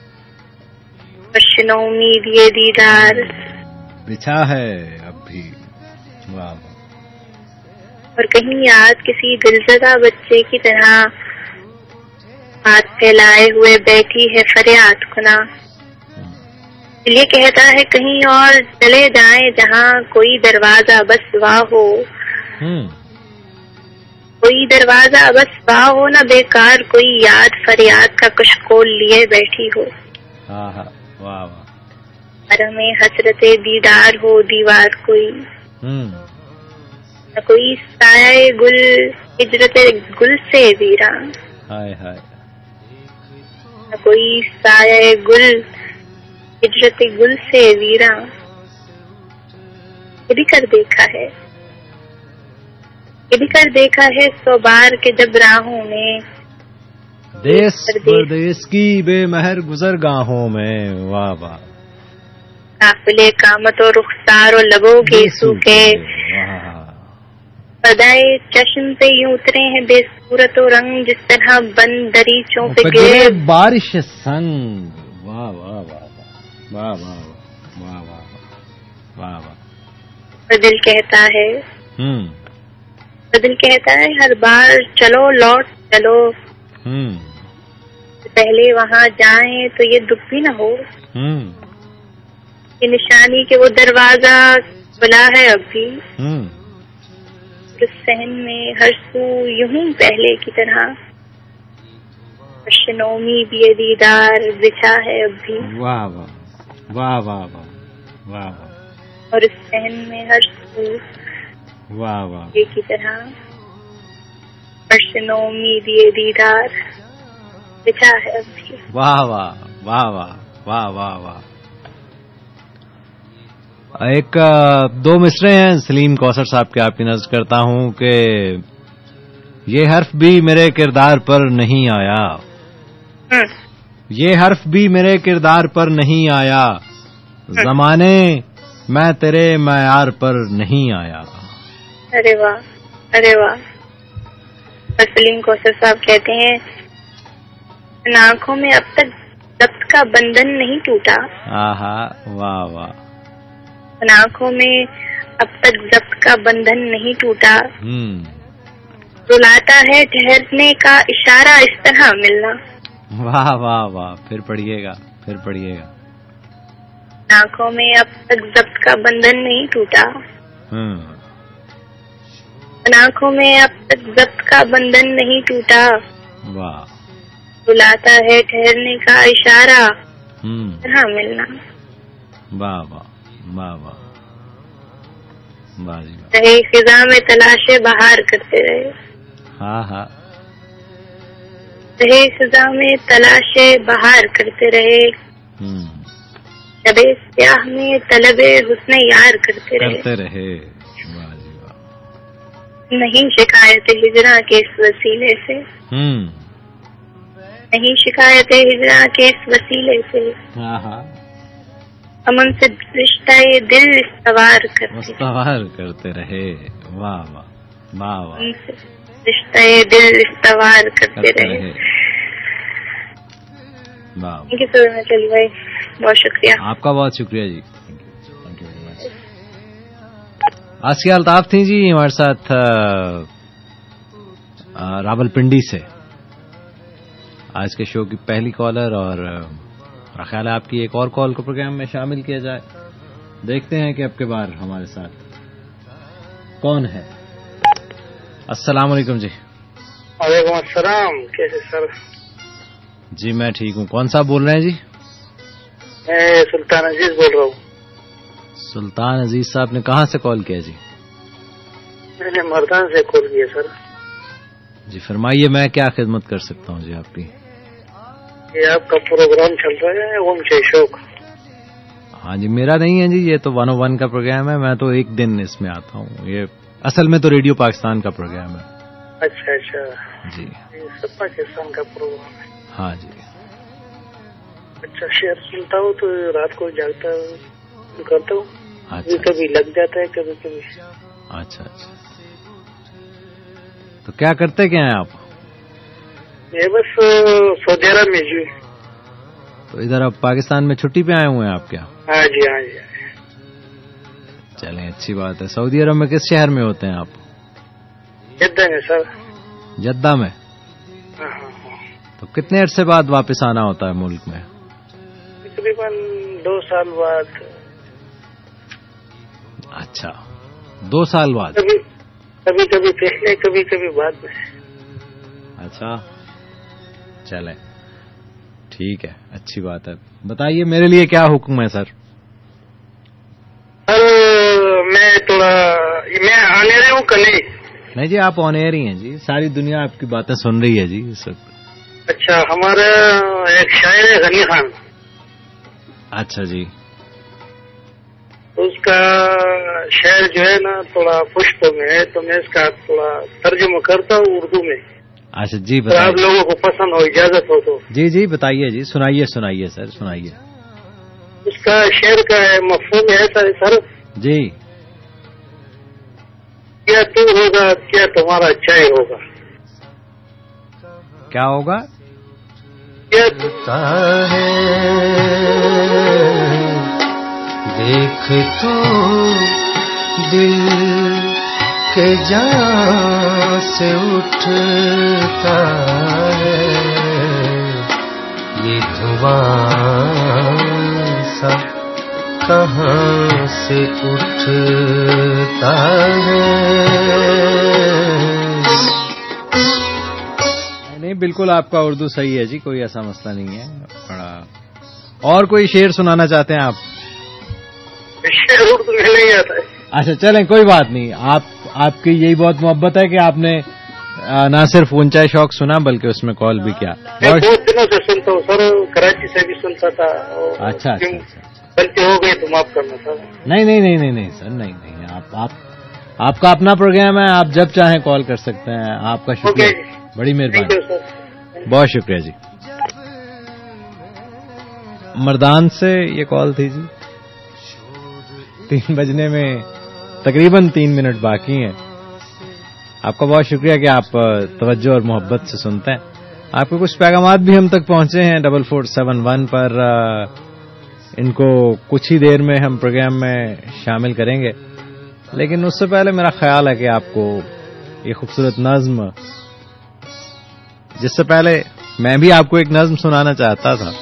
فرش امید یہ دیدار بچھا ہے اب بھی. واہ واہ. اور کہیں یاد کسی دلزدہ بچے کی طرح ہاتھ پھیلائے ہوئے بیٹھی ہے فریاد کنا. یہ کہتا ہے کہیں اور چلے جائیں جہاں کوئی دروازہ بس واہ ہو. کوئی دروازہ بس واہ ہو نہ بیکار کوئی یاد فریاد کا کشکول لیے بیٹھی ہو. واہ واہ. حرم حسرت دیدار ہو دیوار کوئی. نہ کوئی سایہ گل ہجرت گل سے ویراں. ہائے ہائے. نہ کوئی سایہ گل ہجرت گل سے ویراں. یہ بھی کر دیکھا ہے یہ بھی کر دیکھا ہے سو بار کے جب راہوں میں دیس پردیس کی بے مہر گزر گاہوں میں. واہ واہ. قافلے قامت و رخسار و لبوں گیسو کے پردائے چشم پہ یوں اترے ہیں بے صورت و رنگ جس طرح بند دریچوں پہ گرے بارش سنگ. واہ واہ واہ واہ واہ واہ واہ واہ واہ. اور دل کہتا ہے اور دل کہتا ہے ہر بار چلو لوٹ چلو پہلے وہاں جائیں تو یہ دکھ بھی نہ ہو. یہ نشانی کہ وہ دروازہ کھلا ہے اب بھی. اس صحن میں ہر سو یوں ہی پہلے کی طرح شنومی بھی دیدار بچھا ہے اب بھی. واہ واہ واہ واہ واہ. واہ اور اس ذہن میں ہر سو واہ واہ ایک کی طرح فرش نو امید یہ دیدار بچھا ہے اب بھی. واہ واہ واہ واہ واہ واہ واہ. ایک دو مصرے ہیں سلیم کوثر صاحب کے آپ کی نظر کرتا ہوں کہ یہ حرف بھی میرے کردار پر نہیں آیا, یہ حرف بھی میرے کردار پر نہیں آیا, زمانے میں تیرے معیار پر نہیں آیا. ارے واہ ارے واہ. اور سلیم کوثر صاحب کہتے ہیں ان آنکھوں میں اب تک ضبط کا بندھن نہیں ٹوٹا. آہا واہ واہ. ان آنکھوں میں اب تک ضبط کا بندھن نہیں ٹوٹا, رلاتا ہے ٹھہرنے کا اشارہ اس طرح ملنا. واہ واہ واہ. پھر پڑھیے گا پھر پڑھیے گا. آنکھوں میں اب تک ضبط کا بندھن نہیں ٹوٹا, آنکھوں میں اب تک ضبط کا بندھن نہیں ٹوٹا, واہ. رلاتا ہے ٹھہرنے کا اشارہ طرح ملنا. واہ واہ واہ واہ. واہ جی رہے خزاں میں تلاشے بہار کرتے رہے. ہاں ہاں. رہے خزاں میں تلاشے بہار کرتے رہے, شبِ سیاہ میں طلب حسن یار کرتے رہے. کرتے رہے. واہ جی واہ. نہیں شکایت ہجراں کے اس وسیلے سے, نہیں شکایت ہجراں کے اس وسیلے سے, امن سے رشتہ دل استوار کرتے استوار کرتے رہے. واہ واہ واہ واہ. امن سے رشتہ دل استوار کرتے رہے. واہ. تھینک یو سر چلی بھائی, بہت شکریہ. آپ کا بہت شکریہ جی. Thank you very much. Asia Altaf تھیں جی ہمارے ساتھ راول پنڈی سے, آج کے شو کی پہلی کالر, اور میرا خیال ہے آپ کی ایک اور کال کو پروگرام میں شامل کیا جائے. دیکھتے ہیں کہ اب کے بار ہمارے ساتھ کون ہے. السلام علیکم جی. وعلیکم السلام. کیسے سر؟ جی میں ٹھیک ہوں. کون صاحب بول رہے ہیں جی؟ میں سلطان عزیز بول رہا ہوں. سلطان عزیز صاحب نے کہاں سے کال کیا جی؟ میں نے مردان سے کال کیا سر. جی فرمائیے, میں کیا خدمت کر سکتا ہوں جی آپ کی؟ یہ آپ کا پروگرام چل رہا ہے اوم چے شوق. ہاں جی میرا نہیں ہے جی, یہ تو ون او ون کا پروگرام ہے. میں تو ایک دن اس میں آتا ہوں. یہ اصل میں تو ریڈیو پاکستان کا پروگرام ہے. اچھا اچھا جی. سب پاکستان کا پروگرام ہے. ہاں جی. اچھا شعر سنتا ہوں تو رات کو جاگتا ہوں کرتا ہوں. اچھا. کبھی لگ جاتا ہے کبھی کبھی. اچھا اچھا. تو کیا کرتے کیا ہیں آپ؟ میں بس سعودی عرب میں جی. تو ادھر اب پاکستان میں چھٹی پہ آئے ہوئے ہیں آپ کیا؟ ہاں جی ہاں جی. چلیں اچھی بات ہے. سعودی عرب میں کس شہر میں ہوتے ہیں آپ؟ جدہ میں سر. جدہ میں. ہاں ہاں. تو کتنے عرصے بعد واپس آنا ہوتا ہے ملک میں؟ تقریباً دو سال بعد. اچھا دو سال بعد. کبھی کبھی کبھی پہلے کبھی کبھی بعد میں. اچھا چلیں ٹھیک ہے, اچھی بات ہے. بتائیے میرے لیے کیا حکم ہے سر؟ سر میں تھوڑا میں آنے رہا ہوں کل. نہیں جی آپ آن ایئر ہی ہیں جی, ساری دنیا آپ کی باتیں سن رہی ہے جی اس وقت. اچھا ہمارا ایک شاعر ہے غنی خان. اچھا جی. اس کا شعر جو ہے نا تھوڑا پشت میں ہے, تو میں اس کا تھوڑا ترجمہ کرتا ہوں اردو میں. اچھا جی بتائیے. آپ لوگوں کو پسند ہو, اجازت ہو تو. جی جی بتائیے جی, سنائیے سنائیے سر سنائیے. اس کا شعر کا مفہوم ایسا ہے سر. جی. کیا تو ہوگا کیا تمہارا چائے ہوگا. کیا ہوگا؟ کیا ہے دیکھ تو دل کے جان سے اٹھتا ہے یہ دھواں سا کہاں سے اٹھتا ہے. نہیں بالکل آپ کا اردو صحیح ہے جی, کوئی ایسا مسئلہ نہیں ہے. بڑا اور کوئی شعر سنانا چاہتے ہیں آپ؟ शेर उर्दू में नहीं आता है। अच्छा चलें, कोई बात नहीं। आप आपकी यही बहुत मोहब्बत है कि आपने ना सिर्फ ऊंचाई शौक सुना बल्कि उसमें कॉल भी किया। मैं बहुत दिनों से सुनता हूँ सर, कराची से भी सुनता था। अच्छा अच्छा अच्छा, गलती हो गई तो माफ करना सर। नहीं नहीं नहीं नहीं नहीं सर, नहीं नहीं, आप आप आपका अपना प्रोग्राम है, आप जब चाहें कॉल कर सकते हैं। आपका शुक्रिया, बड़ी मेहरबानी, बहुत शुक्रिया जी। मर्दान से ये कॉल थी जी। तीन बजने में तकरीबन तीन मिनट बाकी हैं। आपका बहुत शुक्रिया कि आप तवज्जो और मोहब्बत से सुनते हैं। आपके कुछ पैगामात भी हम तक पहुंचे हैं डबल फोर सेवन वन पर। इनको कुछ ही देर में हम प्रोग्राम में शामिल करेंगे, लेकिन उससे पहले मेरा ख्याल है कि आपको ये खूबसूरत नज़्म, जिससे पहले मैं भी आपको एक नज़्म सुनाना चाहता था।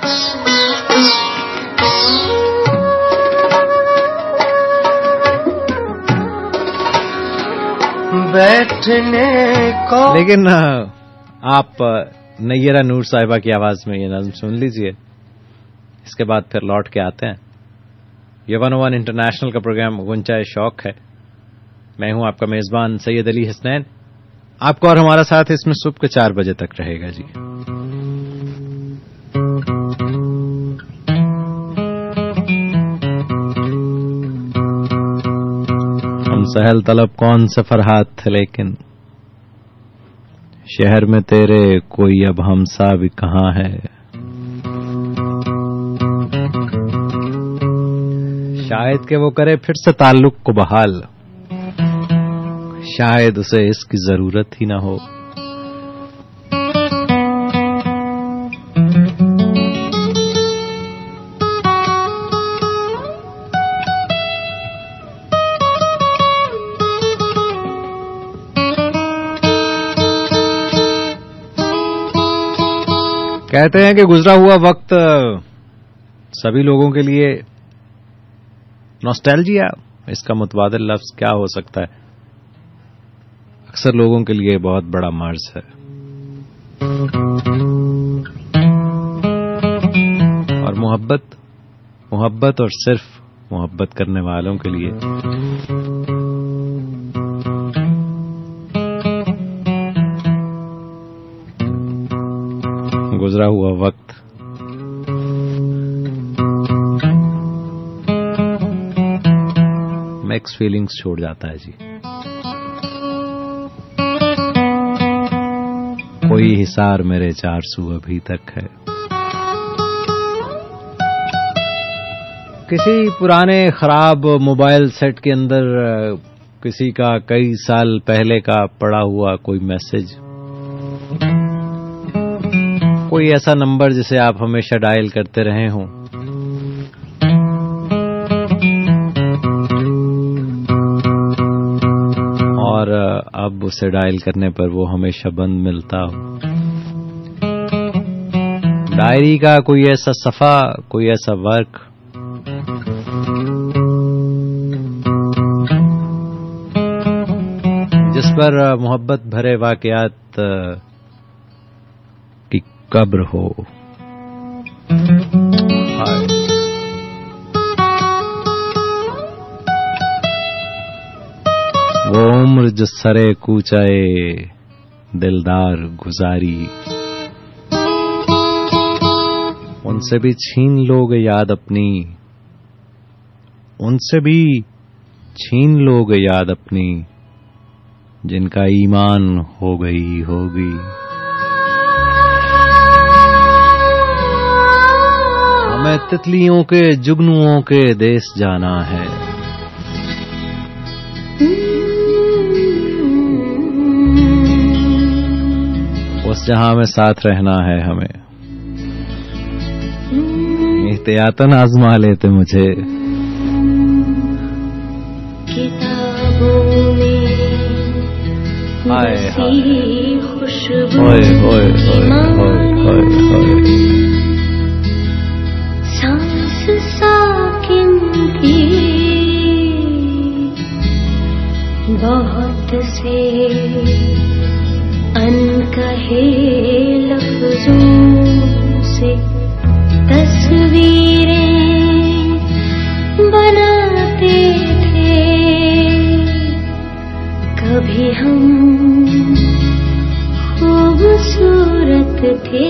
बैठने को, लेकिन आप नैयरा नूर साहिबा की आवाज में ये नज़्म सुन लीजिए, इसके बाद फिर लौट के आते हैं। ये वन ओ वन इंटरनेशनल का प्रोग्राम गुंचाए शौक है। मैं हूं आपका मेजबान सैयद अली हसनैन। आपको और हमारा साथ इसमें सुबह के चार बजे तक रहेगा जी। हम सहल तलब कौन से फरहाद थे, लेकिन शहर में तेरे कोई अब हमसा भी कहाँ है। शायद कि वो करे फिर से ताल्लुक को बहाल, शायद उसे इसकी जरूरत ही ना हो। कहते हैं कि गुजरा हुआ वक्त सभी लोगों के लिए नॉस्टैल्जिया, इसका मुतबादिल लफ्ज क्या हो सकता है, अक्सर लोगों के लिए बहुत बड़ा मर्ज है। और मोहब्बत मोहब्बत और सिर्फ मोहब्बत करने वालों के लिए गुजरा हुआ वक्त मिक्स फीलिंग्स छोड़ जाता है जी। कोई हिसार मेरे चार सू अभी तक है। किसी पुराने खराब मोबाइल सेट के अंदर किसी का कई साल पहले का पड़ा हुआ कोई मैसेज, कोई ऐसा नंबर जिसे आप हमेशा डायल करते रहे हों, और अब उसे डायल करने पर वो हमेशा बंद मिलता हो। डायरी का कोई ऐसा सफा, कोई ऐसा वर्क जिस पर मोहब्बत भरे वाकयात की कब्र हो। वो उम्र जो सरे कूचाए दिलदार गुजारी, उनसे भी छीन लोगे याद अपनी, उनसे भी छीन लोगे याद अपनी, जिनका ईमान हो गई होगी। हमें तितलियों के जुगनुओं के देश जाना है। उस जहां में साथ रहना है हमें। एहतियातन आजमा लेते मुझे। हाय हाय होए होए होए होए होए। सांस साकिन की बहुत से अनकहे लफ्जों से तस्वीरें बना हम खूबसूरत थे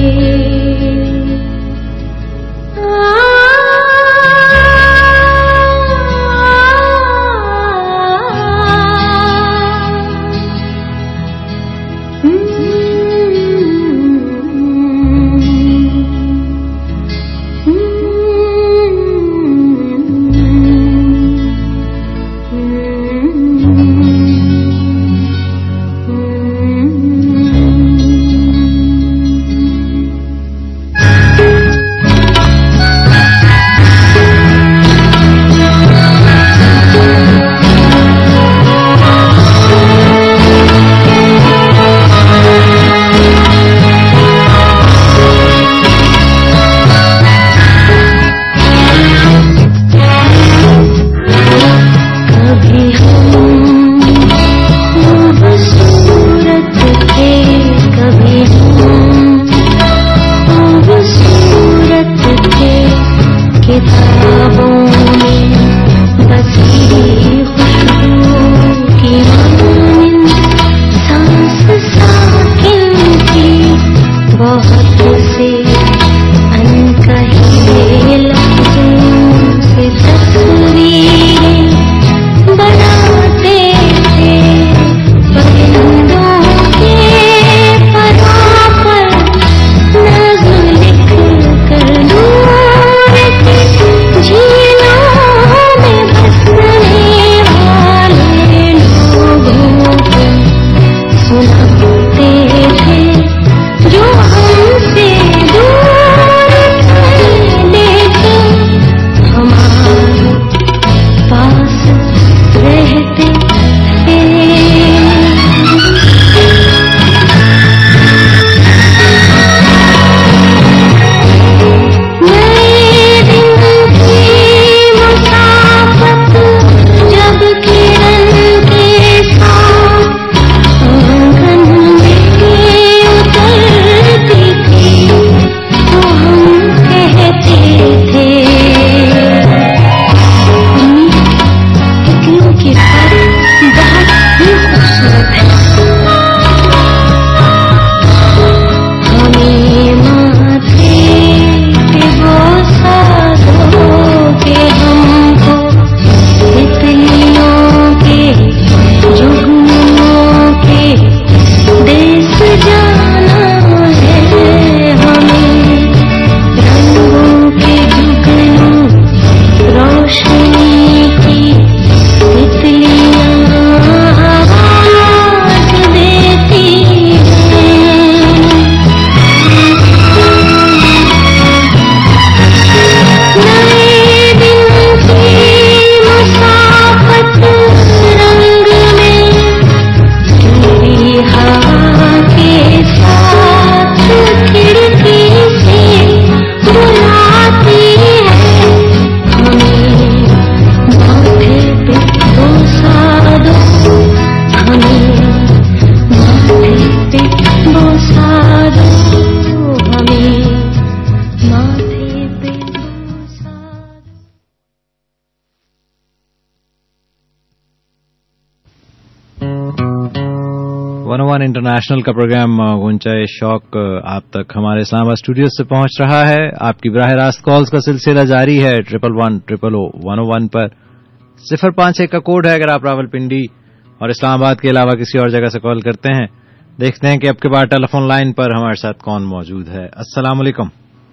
इंटरनेशनल का प्रोग्राम गुंचाए शौक आप तक हमारे इस्लामाबाद स्टूडियो से पहुंच रहा है। आपकी बराह रास्त कॉल्स का सिलसिला जारी है। Triple one triple O one O one पर सिफर पांच एक का कोड है अगर आप रावलपिंडी और इस्लामाबाद के अलावा किसी और जगह से कॉल करते हैं। देखते हैं कि अब के बाद टेलीफोन लाइन पर हमारे साथ कौन मौजूद है। अस्सलाम वालेकुम।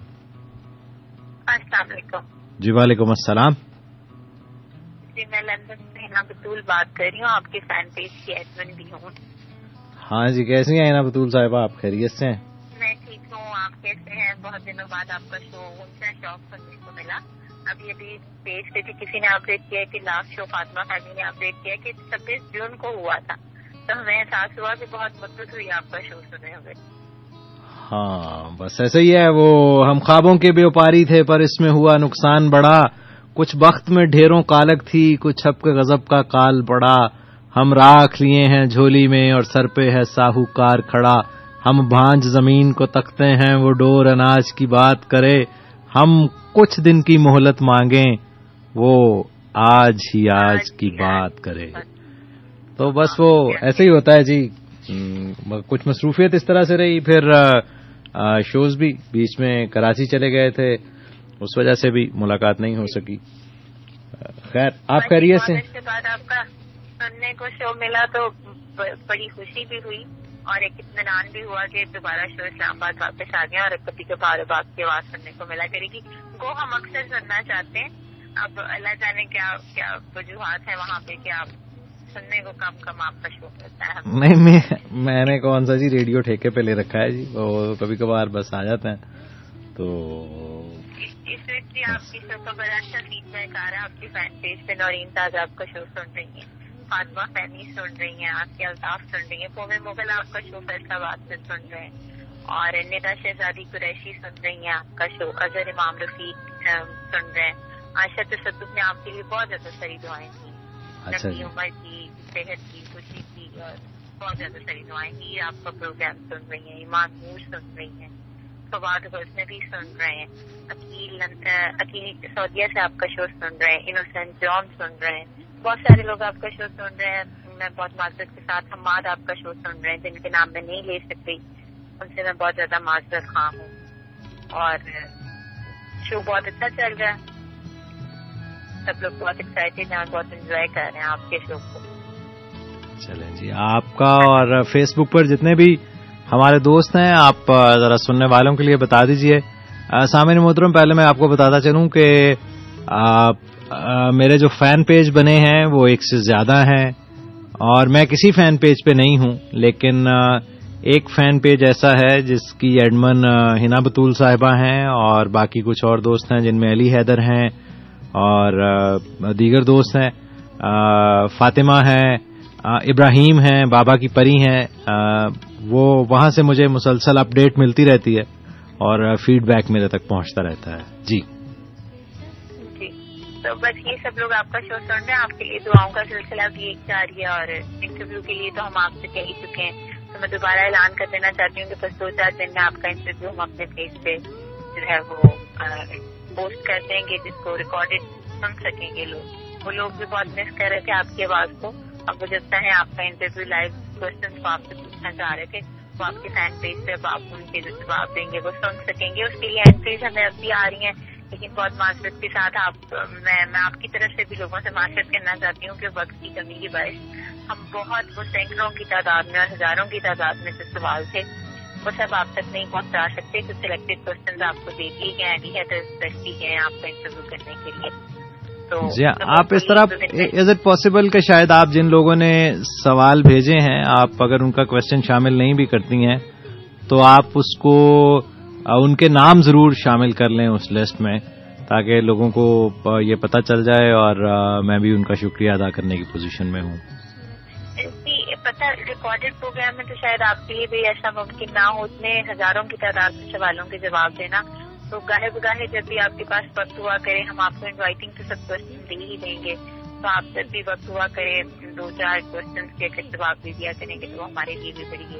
जी वालेकुम अस्सलाम। जी मैं लंदन से हिना बतूल बात कर रही हूँ, आपके फैन पेज की एडमिन भी हूँ। हाँ जी, कैसी हैं हिना बतूल साहिबा, आप खैरियत से हैं? मैं ठीक हूँ, आप कैसे हैं? बहुत दिनों बाद आपका शो उनका शौक सुनने को मिला। अभी अभी पेज पे भी किसी ने अपडेट किया कि लास्ट शो फातिमा खानी ने अपडेट किया कि छब्बीस जून को हुआ था, तो हमें एहसास हुआ कि बहुत मदद हुई आपका शो सुने हुए। हाँ बस ऐसे ही है, वो हम ख्वाबों के व्यापारी थे पर इसमें हुआ नुकसान बड़ा, कुछ वक्त में ढेरों कालक थी, कुछ हब के गजब का काल पड़ा। हम राख लिए हैं झोली में और सर पे है साहूकार खड़ा। हम भांज जमीन को तकते हैं वो डोर अनाज की बात करे। हम कुछ दिन की मोहलत मांगे वो आज ही आज की बात करे। تو بس وہ ایسے ہی ہوتا ہے جی. کچھ مصروفیت اس طرح سے رہی, پھر شوز بھی بیچ میں کراچی چلے گئے تھے, اس وجہ سے بھی ملاقات نہیں ہو سکی. خیر آپ خیریت سے؟ اس کے بعد آپ کا سننے کو شو ملا تو بڑی خوشی بھی ہوئی اور ایک اطمینان بھی ہوا کہ دوبارہ شو اسلام آباد واپس آ گیا اور کبھی کبھار اب آپ کی آواز سننے کو ملا کرے گی. وہ ہم اکثر سننا چاہتے ہیں, اب اللہ جانے کیا کیا وجوہات ہیں وہاں پہ کہ آپ سننے کو کم کم آپ کا شو ملتا ہے. نہیں میں میں نے کون سا جی ریڈیو ٹھیکے پہ لے رکھا ہے جی, وہ کبھی کبھار بس آ جاتے ہیں تو. اس وقت بھی آپ کی شو کا بڑا اچھا فیڈ بیک آ رہا ہے. آپ کی فین پیج پہ نورین تاج آپ کا شو سن رہی ہیں, فاطمہ فہمی سن رہی ہیں, آپ کی الطاف سن رہی ہیں, قوم مغل آپ کا شو فیصلہ آباد سے سن رہے ہیں, اور ندا شہزادی قریشی سن رہی ہیں آپ کا شو, اظہر امام رفیق سن رہے ہیں, عائشہ تصدق نے آپ کے لیے بہت زیادہ ساری دعائیں کی, نبی عمر کی, صحت کی, خوشی کی, اور بہت زیادہ ساری دعائیں کی. آپ کا پروگرام سن رہی ہیں, ایمان نور سن رہی ہیں, فواد غزنوی بھی سن رہے ہیں, عقیل عقیل سعودیہ سے آپ کا شو سن رہے ہیں, انوسینٹ جان سن رہے ہیں, بہت سارے لوگ آپ کا شو سن رہے ہیں. میں بہت معذرت کے ساتھ حماد آپ کا شو سن رہے ہیں, جن کے نام میں نہیں لے سکتی, ان سے میں بہت زیادہ معذرت خواہ ہوں. اور شو بہت اچھا چل رہا ہے, سب لوگ بہت ایکسائٹیڈ ہیں اور بہت انجوائے کر رہے ہیں آپ کے شو کو. چلیں جی, آپ کا اور فیس بک پر جتنے بھی ہمارے دوست ہیں آپ ذرا سننے والوں کے لیے بتا دیجئے. سامعین محترم, پہلے میں آپ کو بتاتا چلوں کہ میرے جو فین پیج بنے ہیں وہ ایک سے زیادہ ہیں, اور میں کسی فین پیج پہ نہیں ہوں, لیکن ایک فین پیج ایسا ہے جس کی ایڈمن ہنا بطول صاحبہ ہیں, اور باقی کچھ اور دوست ہیں جن میں علی حیدر ہیں اور دیگر دوست ہیں, فاطمہ ہیں, ابراہیم ہیں, بابا کی پری ہیں. وہ وہاں سے مجھے مسلسل اپ ڈیٹ ملتی رہتی ہے اور فیڈ بیک میرے تک پہنچتا رہتا ہے. جی جی, تو بس یہ سب لوگ آپ کا شو سن رہے ہیں. آپ کے لیے دعاؤں کا سلسلہ بھی ایک جاری ہے, اور انٹرویو کے لیے تو ہم آپ سے کہہ ہی چکے ہیں, تو میں دوبارہ اعلان کر دینا چاہتی ہوں کہ بس دو چار دن میں آپ کا انٹرویو ہم اپنے پیج پہ جو ہے وہ پوسٹ کر دیں گے, جس کو ریکارڈیڈ سن سکیں گے لوگ. وہ لوگ بھی بہت مس کر رہے تھے آپ کی آواز کو. اب وہ جب ہے آپ کا انٹرویو لائیو کوشچن کو آپ سے پوچھنا چاہ رہے تھے, وہ آپ کے فین پیج پہ اب آپ ان کے جو جواب دیں گے وہ سن سکیں گے. اس کے لیے انٹریز ہمیں اب بھی آ رہی ہیں, لیکن بہت معذرت کے ساتھ آپ میں میں آپ کی طرف سے بھی لوگوں سے معذرت کرنا چاہتی ہوں کہ وقت کی کمی کی باعث ہم بہت وہ سینکڑوں کی تعداد میں اور ہزاروں کی تعداد میں جو سوال تھے وہ سب آپ تک نہیں پہنچا سکتے. کچھ سلیکٹڈ کوشچنز آپ کو دے دیے گئے ہیں, ہے تو دستی گئے ہیں آپ کا انٹرویو کرنے کے لیے. جی, آپ اس طرح از اٹ پاسبل کہ شاید آپ جن لوگوں نے سوال بھیجے ہیں آپ اگر ان کا کوشچن شامل نہیں بھی کرتی ہیں تو آپ اس کو ان کے نام ضرور شامل کر لیں اس لسٹ میں, تاکہ لوگوں کو یہ پتہ چل جائے اور میں بھی ان کا شکریہ ادا کرنے کی پوزیشن میں ہوں. جی پتہ ریکارڈیڈ پروگرام میں تو شاید آپ کے لیے بھی ایسا ممکن نہ ہو, اتنے ہزاروں کی تعداد میں سوالوں کے جواب دینا. تو گاہے بگاہے جب بھی آپ کے پاس وقت ہوا کرے, ہم آپ کو انوائٹنگ تو سب کوشچن دے ہی دیں گے, تو آپ جب بھی وقت ہوا کرے دو چار کوشچن کے جواب دے دیا کریں گے, تو وہ ہمارے لیے بھی بڑی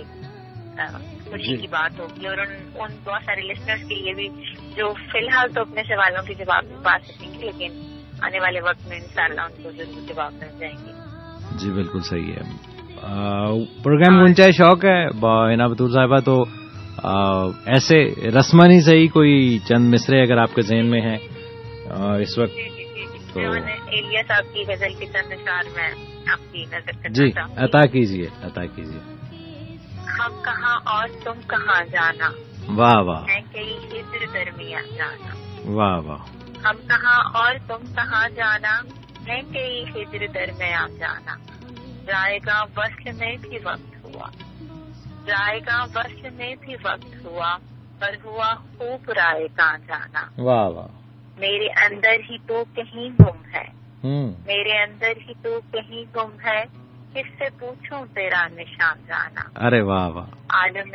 ایک خوشی کی بات ہوگی, اور ان ان بہت سارے لسنرس کے لیے بھی جو فی الحال تو اپنے سوالوں کے جواب نہیں پا سکیں گے, لیکن آنے والے وقت میں انشاءاللہ ان کو ضرور جواب مل جائیں گے. جی بالکل صحیح ہے. پروگرام گنجائے شوق ہے ہنا بطول صاحبہ, تو ایسے رسمن ہی صحیح کوئی چند مصرے اگر آپ کے ذہن میں ہیں اس وقت. جی جی جی جی ایلیا صاحب کی غزل کے چند اشعار میں آپ کی نظر کرنا جی چاہوں گی. عطا کیجیے عطا کیجیے. ہم کہاں اور تم کہاں جانا, واہ واہ, ہے کئی ہجر درمیان جانا, واہ واہ. ہم کہاں اور تم کہاں جانا, ہے کئی ہجر درمیان جانا, جائے گا وصل میں بھی وقت ہوا, جائے گا وصل میں بھی وقت ہوا, پر ہوا خوب رائے کہاں جانا. واہ واہ. میرے اندر ہی تو کہیں گم ہے, میرے اندر ہی تو کہیں گم ہے, کس سے پوچھوں تیرا نشان جانا. ارے واہ واہ. عالم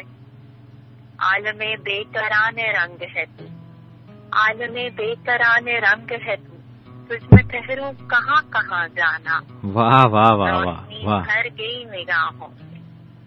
عالم بے کران رنگ ہے تو, عالم بے کران رنگ ہے تو, تجھ میں ٹھہروں کہاں کہاں جانا. واہ واہ واہ واہ. روشنی بھر گئی نگاہوں میں,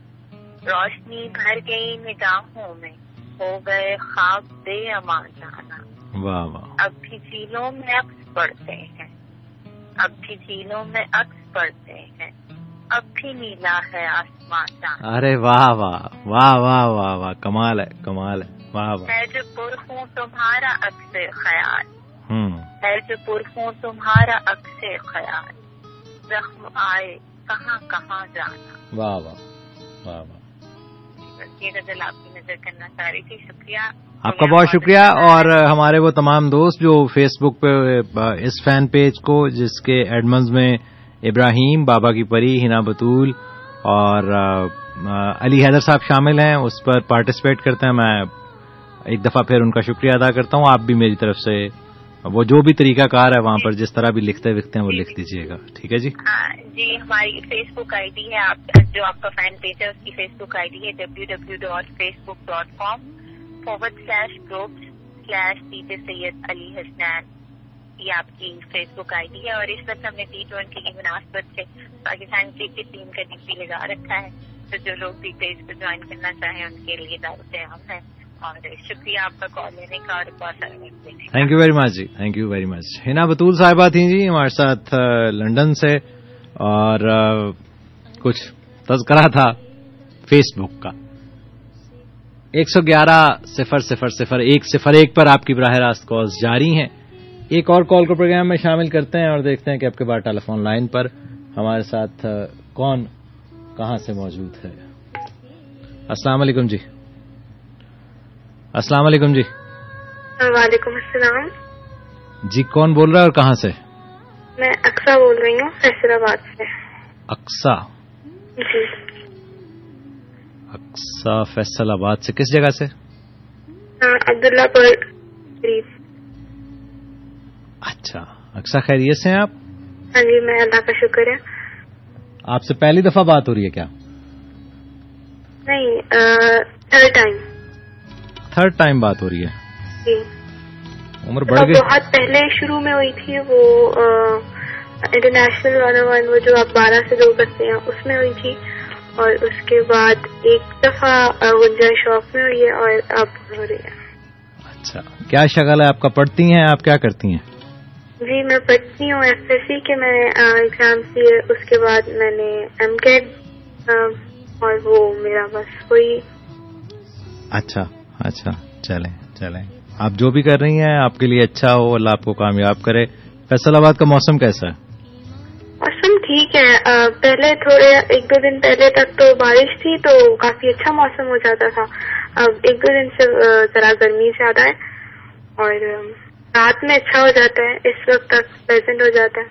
روشنی بھر گئی نگاہوں میں, ہو گئے خواب بے امان جانا. واہ واہ. اب بھی جھیلوں میں عکس پڑتے ہیں, اب بھی جھیلوں میں عکس پڑتے ہیں, اب भी नीला है आसमां चांद। अरे वाह वाह वाह वाह वाह वाह, कमाल है कमाल है, वाह वाह। है जो पुरखूं तुम्हारा अक्से ख्याल, हम्म, है जो पुरखूं तुम्हारा अक्से ख्याल, जख्म आए कहाँ कहाँ जाना। वाह वाह वाह वाह, ये गजल आपकी नजर करना चाह रही थी, शुक्रिया आपका बहुत शुक्रिया। और हमारे वो तमाम दोस्त जो फेसबुक पे इस फैन पेज को, जिसके एडमंस में इब्राहिम, बाबा की परी, हिना बतूल और अली हैदर साहब शामिल हैं, उस पर पार्टिसिपेट करते हैं। मैं एक दफा फिर उनका शुक्रिया अदा करता हूं। आप भी मेरी तरफ से वो जो भी तरीकाकार है वहां पर जिस तरह भी लिखते विखते हैं वो लिख दीजिएगा, ठीक है जी। हाँ जी, हमारी फेसबुक आईडी है, आप जो आपका फैन पेज है उसकी फेसबुक आईडी है W W W dot Facebook dot com forward slash groups slash DJ Syed Ali Hasnain, ये आपकी फेसबुक आईडी है। और इस वक्त हमने टी ट्वेंटी की मुनासबत से पाकिस्तान क्रिकेट टीम का डीपी लगा रखा है, तो जो लोग भी पेज को ज्वाइन करना चाहें उनके लिए दावत आम है। और शुक्रिया आपका कॉल लेने का और बहुत सारा वक्त देने का। थैंक यू वेरी मच जी, thank you very much. Hina Batool साहिबा थी जी हमारे साथ लंदन से, और कुछ तज़किरा था फेसबुक का। एक सौ ग्यारह सिफर सिफर सिफर एक सिफर एक पर आपकी बराह रास्त कॉल्स जारी हैं। एक और कॉल को प्रोग्राम में शामिल करते हैं और देखते हैं कि आपके बाद टेलीफोन लाइन पर हमारे साथ कौन कहां से मौजूद है। अस्सलाम वालेकुम जी। अस्सलाम वालेकुम जी। वालेकुम अस्सलाम जी, कौन बोल रहा है और कहां से? मैं अक्सा बोल रही हूँ फैसलाबाद से। अक्सा जी। अक्सा फैसलाबाद से, किस जगह से? अब्दुल्लापुर करीब। अच्छा, अक्सा खैरियत से हैं आप? हाँ जी, मैं अल्लाह का शुक्र है। आपसे पहली दफा बात हो रही है क्या? नहीं, थर्ड टाइम। थर्ड टाइम बात हो रही है जी। उम्र बढ़ गई? बहुत पहले शुरू में हुई थी वो इंटरनेशनल वन वन, वो जो आप बारह से दो करते हैं उसमें हुई थी, और उसके बाद एक दफा गुंजा शौक में हुई है और अब हो रही है। अच्छा, क्या शगल है आपका? पढ़ती हैं आप? क्या करती हैं? जी, मैं पढ़ती हूँ एफ एस सी के, मैंने एग्जाम दिए, उसके बाद मैंने एम कैट, और वो मेरा बस वही। अच्छा अच्छा, चलें चलें, आप जो भी कर रही हैं आपके लिए अच्छा हो, अल्लाह आपको कामयाब करे। फैसलाबाद का मौसम कैसा है? मौसम ठीक है, आ, पहले थोड़े एक दो दिन पहले तक तो बारिश थी तो काफी अच्छा मौसम हो जाता था। अब एक दो दिन से जरा गर्मी ज्यादा है और रात में अच्छा हो जाता है, इस वक्त तक प्लेजेंट हो जाता है।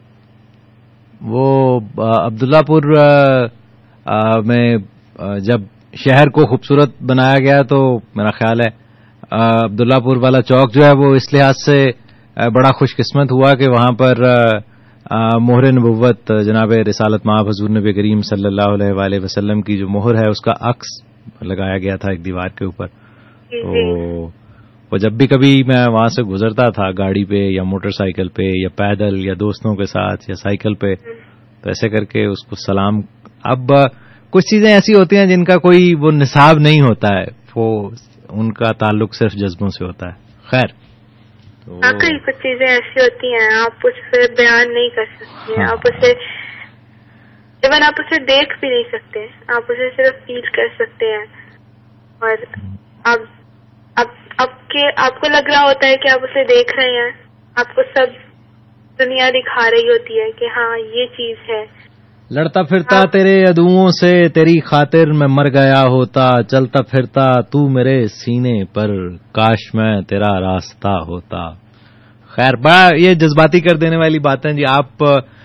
वो अब्दुल्लापुर में जब शहर को खूबसूरत बनाया गया तो मेरा ख्याल है अब्दुल्लापुर वाला चौक जो है वो इस लिहाज से बड़ा खुशकिस्मत हुआ कि वहां पर मोहर नबुव्वत जनाब रिसालत माब हुजूर नबी करीम सल्लल्लाहु अलैहि वसल्लम की जो मोहर है उसका अक्स लगाया गया था एक दीवार के ऊपर। तो वो जब भी कभी मैं वहां से गुजरता था गाड़ी पे या मोटरसाइकिल पे या पैदल या दोस्तों के साथ या साइकिल पे, तो ऐसे करके उसको सलाम। अब कुछ चीजें ऐसी होती हैं जिनका कोई वो निसाब नहीं होता है, वो उनका ताल्लुक सिर्फ जज्बों से होता है। खैर, तो कई कुछ चीजें ऐसी होती हैं आप उससे बयान नहीं कर सकते। हाँ। आप उसे इवन आप उसे देख भी नहीं सकते, आप उसे सिर्फ फील कर सकते हैं। और आप अब आपके आपको लग रहा होता है कि आप उसे देख रहे हैं, आपको सब दुनिया दिखा रही होती है कि हाँ ये चीज है। लड़ता फिरता तेरे अदुओं से तेरी खातिर मैं मर गया होता, चलता फिरता तू मेरे सीने पर काश मैं तेरा रास्ता होता। खैर, बड़ा ये जज्बाती कर देने वाली बातें जी। आप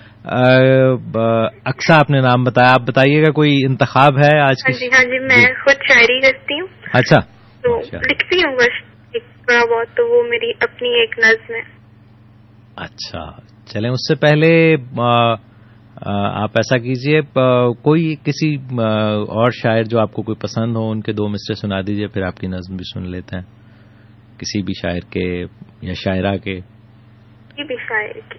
अक्सा आपने नाम बताया, आप बताइएगा कोई इंतखाब है आज की? हाँ जी, हाँ जी, मैं खुद शायरी करती हूँ। अच्छा, तो अच्छा। लिखती हूँ बस थोड़ा बहुत, तो वो मेरी अपनी एक नज्म है। अच्छा, चलें उससे पहले आ, आप ऐसा कीजिए, कोई किसी और शायर जो आपको कोई पसंद हो उनके दो मिसरे सुना दीजिए, फिर आपकी नज्म भी सुन लेते हैं, किसी भी शायर के या शायरा के। किसी भी शायर के।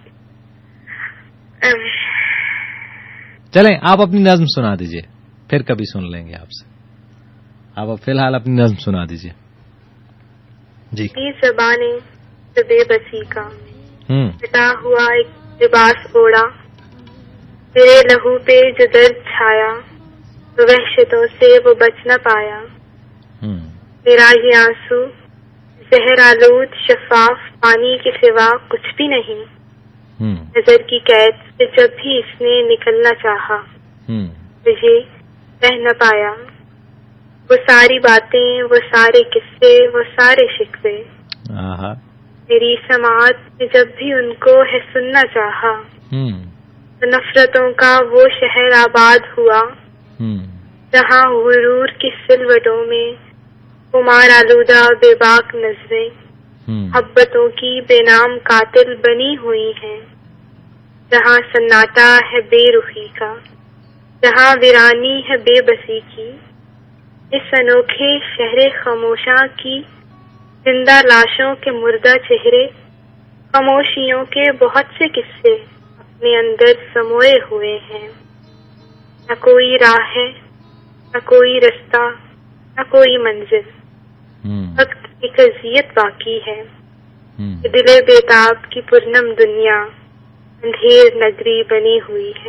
चलें, आप अपनी नज्म सुना दीजिए, फिर कभी सुन लेंगे आपसे। आप फिलहाल अपनी नज्म सुना दीजिए जी। ये ज़बाने बेबसी का हम्म मिटा हुआ एक लिबास ओढ़ा, میرے لہو پہ جو درد چھایا تو وحشتوں سے وہ بچ نہ پایا. میرا یہ آنسو زہر آلود شفاف پانی کے سوا کچھ بھی نہیں. نظر کی قید سے جب بھی اس نے نکلنا چاہا مجھے رہ نہ پایا. وہ ساری باتیں، وہ سارے قصے، وہ سارے شکوے میری سماعت میں جب بھی ان کو ہے سننا چاہا تو نفرتوں کا وہ شہر آباد ہوا جہاں غرور کی سلوٹوں میں خمار آلودہ بے باک نظریں محبتوں کی بے نام قاتل بنی ہوئی ہیں. جہاں سناٹا ہے بے رخی کا، جہاں ویرانی ہے بے بسی کی، اس انوکھے شہر خاموشاں کی زندہ لاشوں کے مردہ چہرے، خاموشیوں کے بہت سے قصے اپنے اندر سموئے ہوئے ہیں. نہ کوئی راہ ہے، نہ کوئی رستہ، نہ کوئی منزل، وقت ایک اذیت باقی ہے. دل بیتاب کی پرنم دنیا اندھیر نگری بنی ہوئی ہے.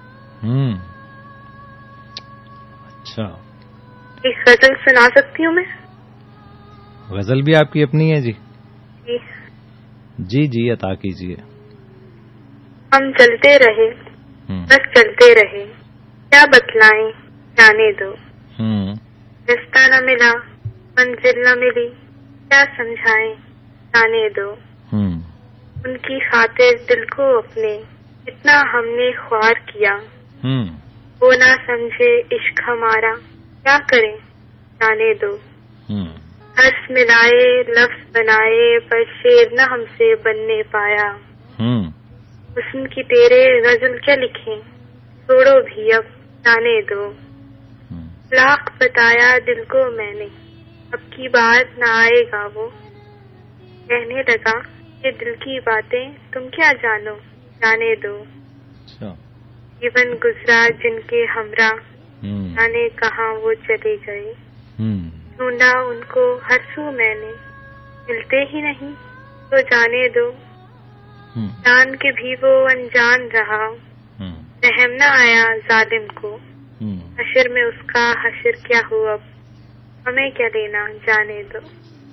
اچھا، ایک غزل سنا سکتی ہوں میں؟ غزل بھی آپ کی اپنی ہے؟ جی جی جی جی عطا کیجیے. ہم چلتے رہے، بس چلتے رہے، کیا بتلائیں جانے دو. رستہ نہ ملا، منزل نہ ملی، کیا سمجھائیں جانے دو. ان کی خاطر دل کو اپنے اتنا ہم نے خوار کیا. وہ نہ سمجھے عشق ہمارا، کیا کریں جانے دو. حرف ملائے لفظ بنائے پر شعر نہ ہم سے بننے پایا. حسن کی تیرے غزل کیا لکھیں، چھوڑو بھی اب جانے دو. لاکھ بتایا دل کو میں نے، اب کی بات نہ آئے گا وہ. کہنے لگا کہ دل کی باتیں تم کیا جانو جانے دو. جیون گزرا جن کے ہمراہ، جانے کہاں وہ چلے گئے. ڈھونڈا ان کو ہر سو میں نے، ملتے ہی نہیں تو جانے دو. جان کے بھی وہ انجان رہا، رحم نہ آیا ظالم کو. حشر میں اس کا حشر کیا ہو، اب ہمیں کیا لینا جانے دو.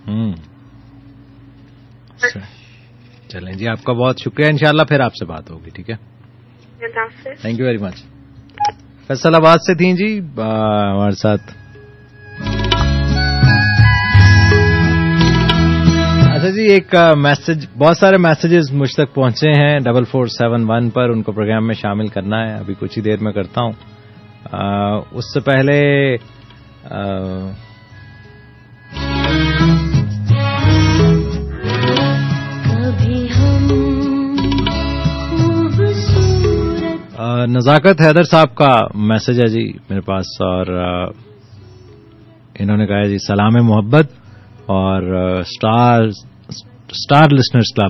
چلیں جی، آپ کا بہت شکریہ. انشاءاللہ پھر آپ سے بات ہوگی. ٹھیک ہے، thank you very much. Faisalabad سے تھیں جی ہمارے ساتھ. اچھا جی، ایک میسج، بہت سارے میسیجز مجھ تک پہنچے ہیں ڈبل فور سیون ون پر. ان کو پروگرام میں شامل کرنا ہے، ابھی کچھ ہی دیر میں کرتا ہوں. آ, اس سے پہلے آ, نزاکت حیدر صاحب کا میسج ہے جی میرے پاس، اور انہوں نے کہا ہے جی سلام محبت اور star star listeners club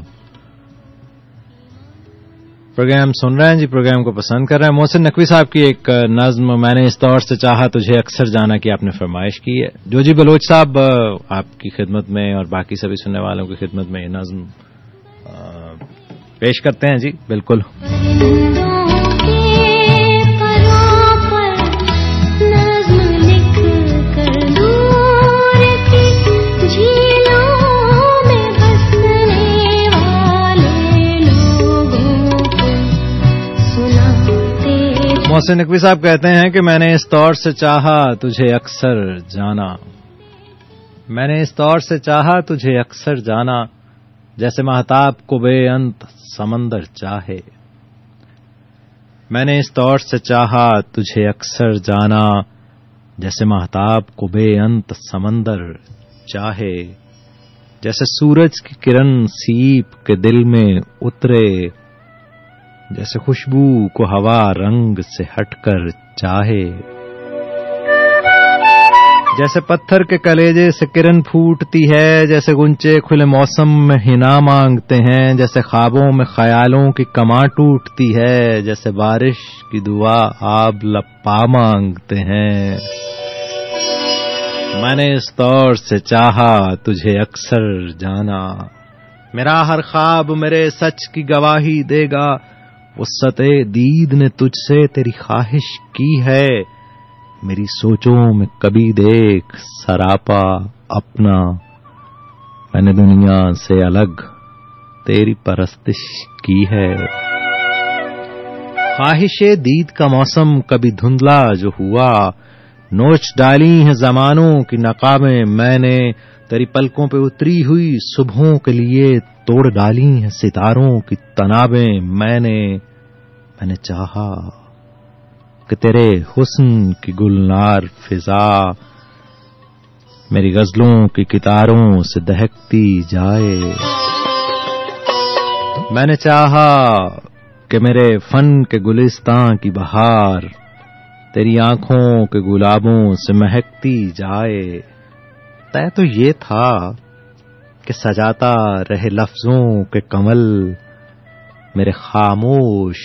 program سن رہے ہیں جی، پروگرام کو پسند کر رہے ہیں. محسن نقوی صاحب کی ایک نظم میں نے اس دور سے چاہا تجھے اکثر جانا کی آپ نے فرمائش کی ہے. جو جی بلوچ صاحب آپ کی خدمت میں اور باقی سبھی سننے والوں کی خدمت میں یہ نظم پیش کرتے ہیں جی. بالکل. محسن نقوی صاحب کہتے ہیں کہ میں نے اس طور سے چاہا تجھے اکثر جانا، میں نے اس طور سے چاہا تجھے اکثر جانا، جیسے مہتاب کو بے انت سمندر چاہے. میں نے اس طور سے چاہا تجھے اکثر جانا، جیسے مہتاب کو بے انت سمندر چاہے. جیسے سورج کی کرن سیپ کے دل میں اترے، جیسے خوشبو کو ہوا رنگ سے ہٹ کر چاہے. جیسے پتھر کے کلیجے سے کرن پھوٹتی ہے، جیسے گنچے کھلے موسم میں ہنا مانگتے ہیں، جیسے خوابوں میں خیالوں کی کماں ٹوٹتی ہے، جیسے بارش کی دعا آب لپا مانگتے ہیں. میں نے اس طور سے چاہا تجھے اکثر جانا، میرا ہر خواب میرے سچ کی گواہی دے گا، وسعت دید نے تجھ سے تیری خواہش کی ہے، میری سوچوں میں کبھی دیکھ سراپا اپنا، میں نے دنیا سے الگ تیری پرستش کی ہے۔ خواہش دید کا موسم کبھی دھندلا جو ہوا، نوچ ڈالی ہیں زمانوں کی نقابیں میں نے، تیری پلکوں پہ اتری ہوئی صبحوں کے لیے توڑ ڈالی ہیں ستاروں کی تنابیں میں نے۔ میں نے چاہا کہ تیرے حسن کی گلنار فضا میری غزلوں کی کتاروں سے دہکتی جائے، میں نے چاہا کہ میرے فن کے گلستان کی بہار تیری آنکھوں کے گلابوں سے مہکتی جائے۔ طے تو یہ تھا کہ سجاتا رہے لفظوں کے کمل میرے خاموش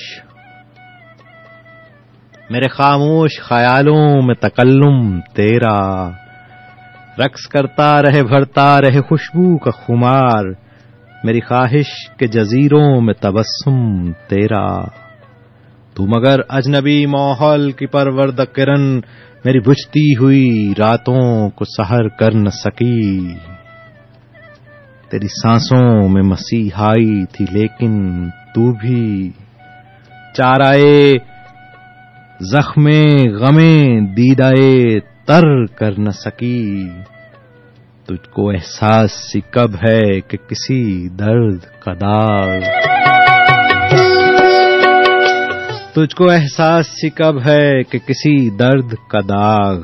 میرے خاموش خیالوں میں تکلم تیرا، رقص کرتا رہے بھرتا رہے خوشبو کا خمار میری خواہش کے جزیروں میں تبسم تیرا۔ تو مگر اجنبی ماحول کی پرورد کرن میری بجھتی ہوئی راتوں کو سحر کر نہ سکی، تیری سانسوں میں مسیحائی تھی لیکن تو بھی چارائے زخمیں غمیں دیدائے تر کر نہ سکی۔ تجھ کو احساس سی کب ہے کہ کسی درد کا داغ، تجھ کو احساس سی کب ہے کہ کسی درد کا داغ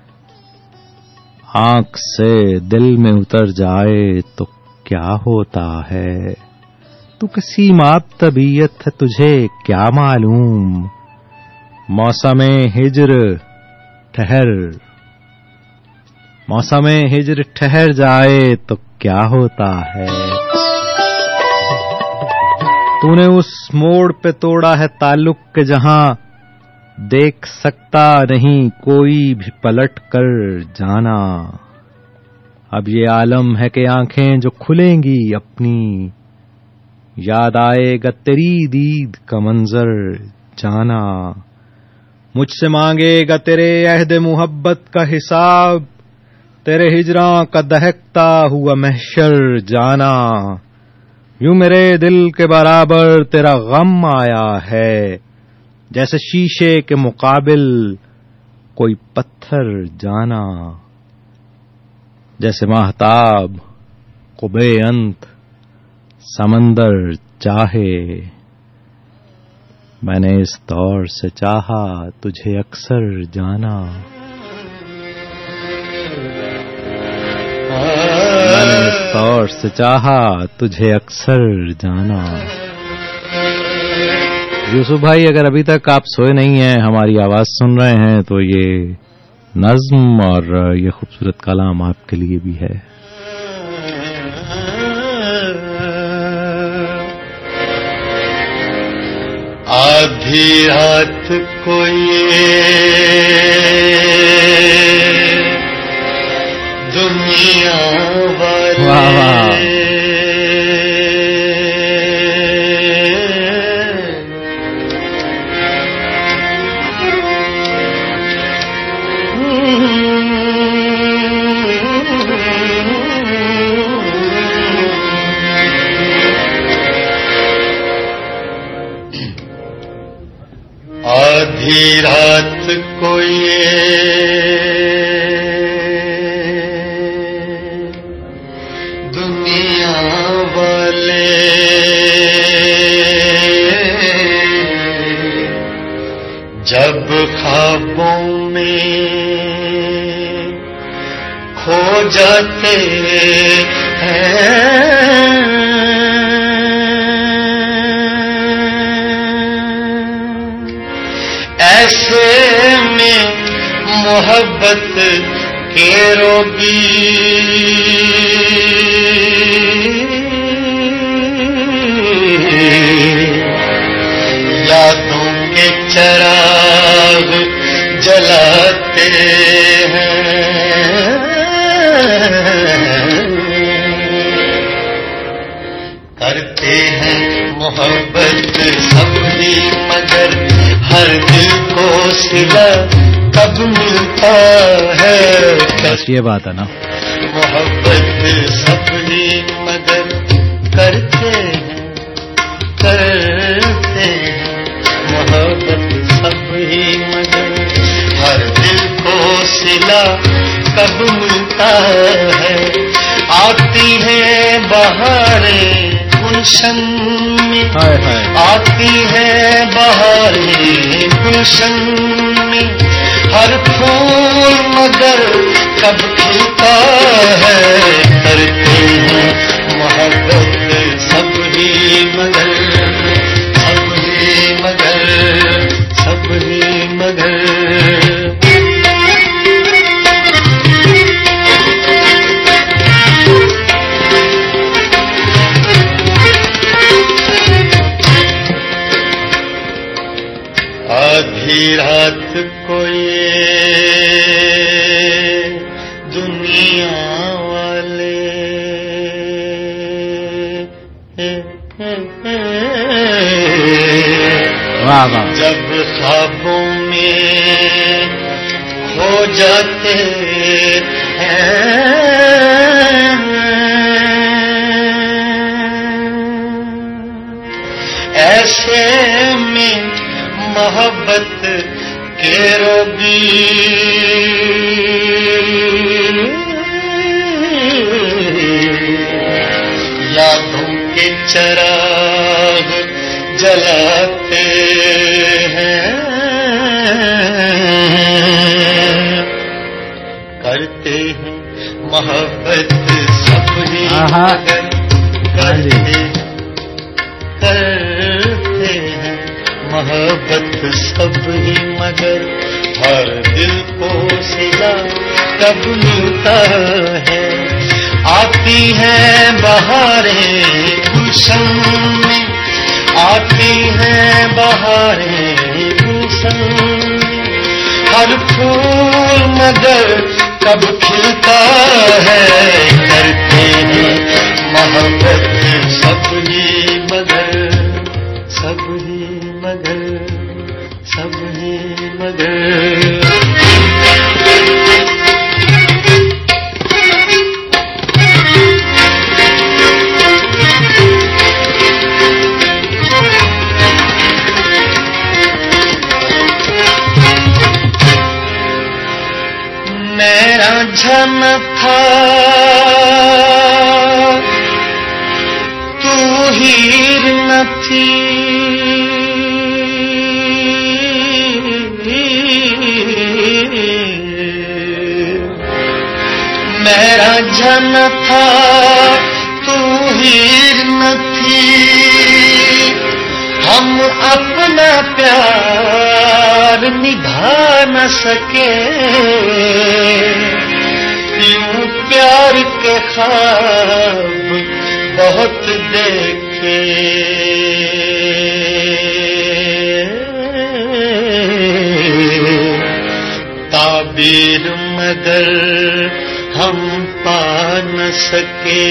آنکھ سے دل میں اتر جائے تو کیا ہوتا ہے، تو کسی مات طبیعت ہے تجھے کیا معلوم، موسم ہجر ٹھہر موسم ہجر ٹھہر جائے تو کیا ہوتا ہے۔ تو نے اس موڑ پہ توڑا ہے تعلق کے جہاں دیکھ سکتا نہیں کوئی بھی پلٹ کر جانا، اب یہ عالم ہے کہ آنکھیں جو کھلیں گی اپنی یاد آئے گا تیری دید کا منظر جانا، مجھ سے مانگے گا تیرے عہد محبت کا حساب، تیرے ہجراں کا دہکتا ہوا محشر جانا، یوں میرے دل کے برابر تیرا غم آیا ہے، جیسے شیشے کے مقابل کوئی پتھر جانا، جیسے ماہتاب قبے انت سمندر چاہے، میں نے اس دور سے چاہا تجھے اکثر جانا، میں نے اس دور سے چاہا تجھے اکثر جانا۔ یوسف بھائی اگر ابھی تک آپ سوئے نہیں ہیں، ہماری آواز سن رہے ہیں، تو یہ نظم اور یہ خوبصورت کلام آپ کے لیے بھی ہے۔ آدھی رات کو دنیا والے واہ واہ آدھی رات کو دنیا والے جب خوابوں میں کھو جاتے ہیں، ایسے میں محبت کے روگی یادوں کے چراغ جلاتے ہیں، کرتے ہیں محبت اپنی सिला कब मिलता है। बस ये बात है ना, मोहब्बत सब ही मगर करते हैं करते हैं, मोहब्बत सब ही मगर हर दिल को सिला कब मिलता है। आती है बहारें गुलशन में, हाय हाय, आती है बहारें गुलशन में, हर फूल मगर कब खिलता है। करते हैं मोहब्बत सब ही मगर सब ही मगर सब ही मगर। आधी रात को ये दुनिया वाले वाह वाह, जब ख्वाबों में खो जाते हैं, ऐसे में मोहब्बत के रोगी यादों के चिराग जलाते हैं। करते हैं मोहब्बत सब ही मगर करते करते हैं मोहब्बत सब ही मगर हर दिल को सिला कब मिलता है। आती है बहारें गुलशन में, आती है बहारें गुलशन में, हर फूल मगर कब खिलता है। करते हैं मोहब्बत सब ही मगर सब ही मगर सब ही मगर। मेरा जन था तू हीर न थी, मेरा जन था तू हीर न थी, हम अपना प्यार निभा न सके। यूं प्यार के ख्वाब बहुत देखे, ताबीर मगर हम पा न सके।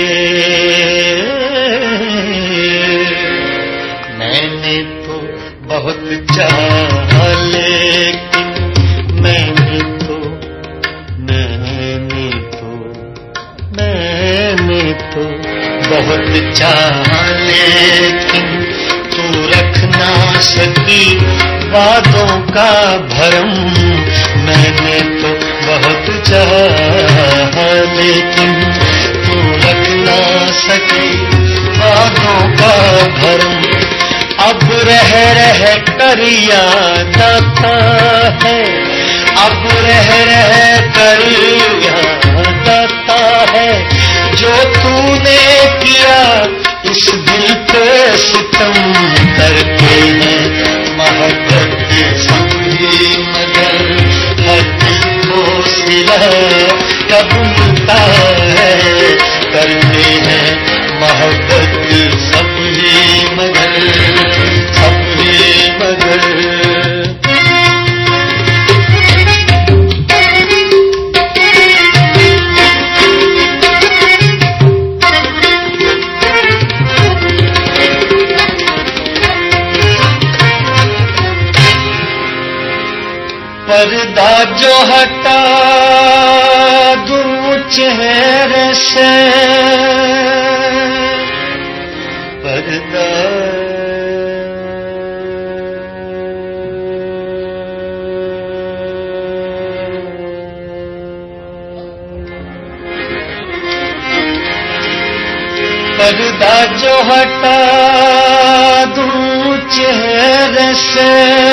मैंने तो बहुत चाहा लेकिन मैंने तो मैंने तो मैंने तो बहुत चाहा लेकिन तू रख ना सकी वादों का भरम। मैंने तो बहुत चाहा लेकिन तू रख ना सकी वादों का भरम। अब रह रह कर याद आता है, अब रह रह कर याद आता है, जो तूने किया इस दिल पे सितम। करते हैं मोहब्बत सब ही मगर हर दिल को सिला कब मिलता है। करते हैं मोहब्बत सब ही मगर सब ही मगर। پردہ جو ہٹا دوں چہرے سے پردہ پردہ جو ہٹا دوں چہرے سے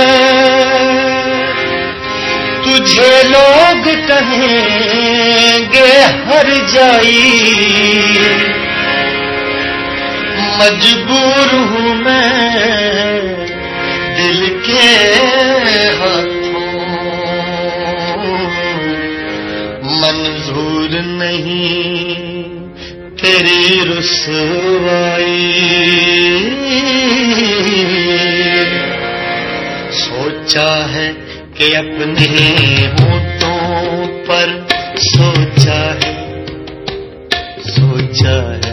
تجھے لوگ کہیں گے ہر جائی مجبور ہوں میں دل کے ہاتھوں منظور نہیں تیری رسوائی سوچا ہے کہ اپنے ہونٹوں پر سوچا ہے سوچا ہے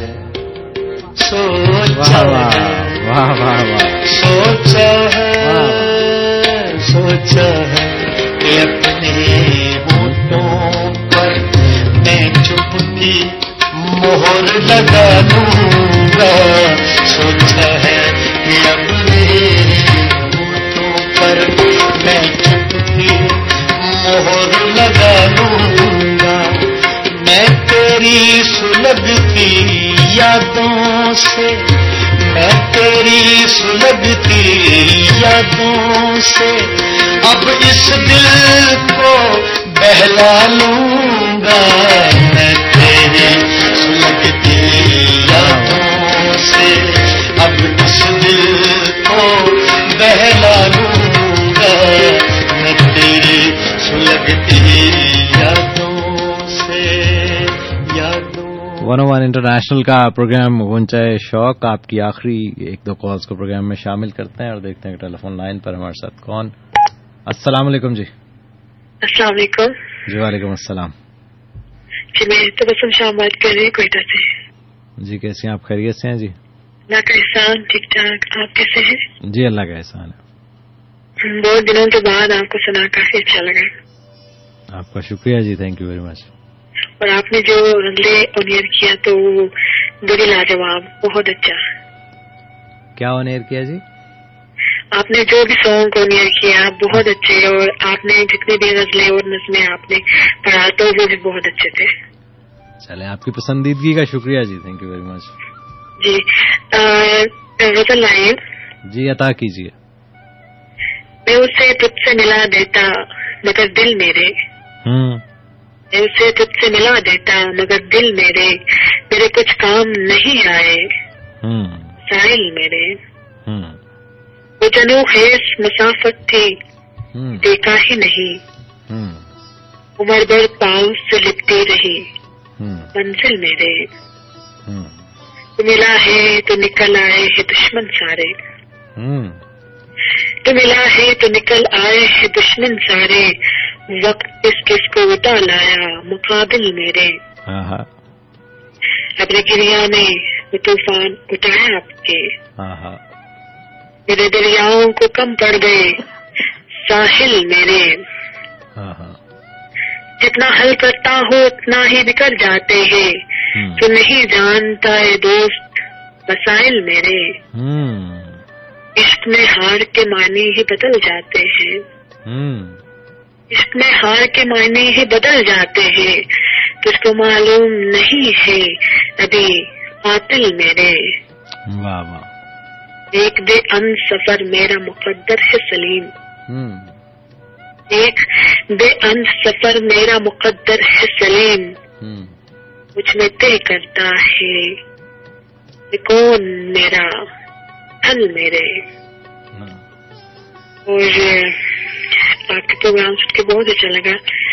سوچا ہے سوچا ہے سوچا ہے کہ اپنے ہونٹوں پر میں چپ کی مہر لگا دوں گا سوچا ہے کہ اپنے ہونٹوں پر میں چپ کی مہر لگا دوں گا میں تیری سلگتی یادوں سے میں تیری سلگتی یادوں سے اب اس دل کو بہلا لوں گا میں تیری سلگتی یادوں سے اب اس دل کو بہلا لوں گا میں تیری سلگتی یادوں سے یادوں ون او ون انٹرنیشنل کا پروگرام غنچۂ شوق آپ کی آخری ایک دو کالز کو پروگرام میں شامل کرتے ہیں اور دیکھتے ہیں کہ ٹیلی فون لائن پر ہمارے ساتھ کون. السلام علیکم جی. السلام علیکم. جی وعلیکم السلام. جی میں تبسم شاہ بات کر رہی ہوں کوئٹہ سے. جی کیسے ہیں آپ؟ خیریت سے ہیں؟ جی اللہ کا احسان ٹھیک ٹھاک. آپ کیسے ہیں؟ جی اللہ کا احسان ہے. بہت دنوں کے بعد آپ کو سنا کافی اچھا لگا. آپ کا شکریہ جی. Thank you very much. اور آپ نے جو غزلیں آن ایئر کیا تو بڑی لاجواب، بہت اچھا. کیا آن ایئر کیا جی؟ آپ نے جو بھی سانگ آن ایئر کیا بہت اچھے، اور آپ نے جتنے بھی غزلیں اور نظمیں آپ نے پڑھا تو وہ بھی بہت اچھے تھے. چلے آپ کی پسندیدگی کا شکریہ جی. Thank you very much. جی غزل لائے. جی عطا کیجیے. میں اسے تجھ سے ملا دیتا مگر دل میرے ہوں میں اسے تجھ سے ملا دیتا مگر دل میرے میرے کچھ کام نہیں آئے. ہوں ساحل میرے ہوں وہ جنو خیز مسافت تھی دیکھا ہی نہیں. ہوں عمر بھر پاؤں سے لپٹی رہی ہوں منزل میرے. ہوں تو ملا ہے تو نکل آئے ہے دشمن سارے. ہوں تو ملا ہے تو نکل آئے ہے دشمن سارے. وقت اس کس کو اٹھا لایا مقابل میرے. ہاں ہاں اپنے گریا میں وہ طوفان اٹھایا آپ کے. ہاں ہاں میرے دریاؤں کو کم پڑ گئے ساحل میرے. ہاں ہاں جتنا حل کرتا ہو اتنا ہی بکھر جاتے ہیں. تو نہیں جانتا ہے دوست مسائل میرے. عشق میں ہار کے معنی ہی بدل جاتے ہیں. عشق میں ہار کے معنی ہی بدل جاتے ہیں. تجھ کو معلوم نہیں ہے ابھی قاتل میرے. واہ واہ. ایک بے ان سفر میرا مقدر ہے سلیم. ایک بے ان سفر میرا مقدر ہے سلیم. مجھ میں طے کرتا ہے کون میرا حل میرے. اور آپ کے پروگرام سن کے بہت اچھا لگا.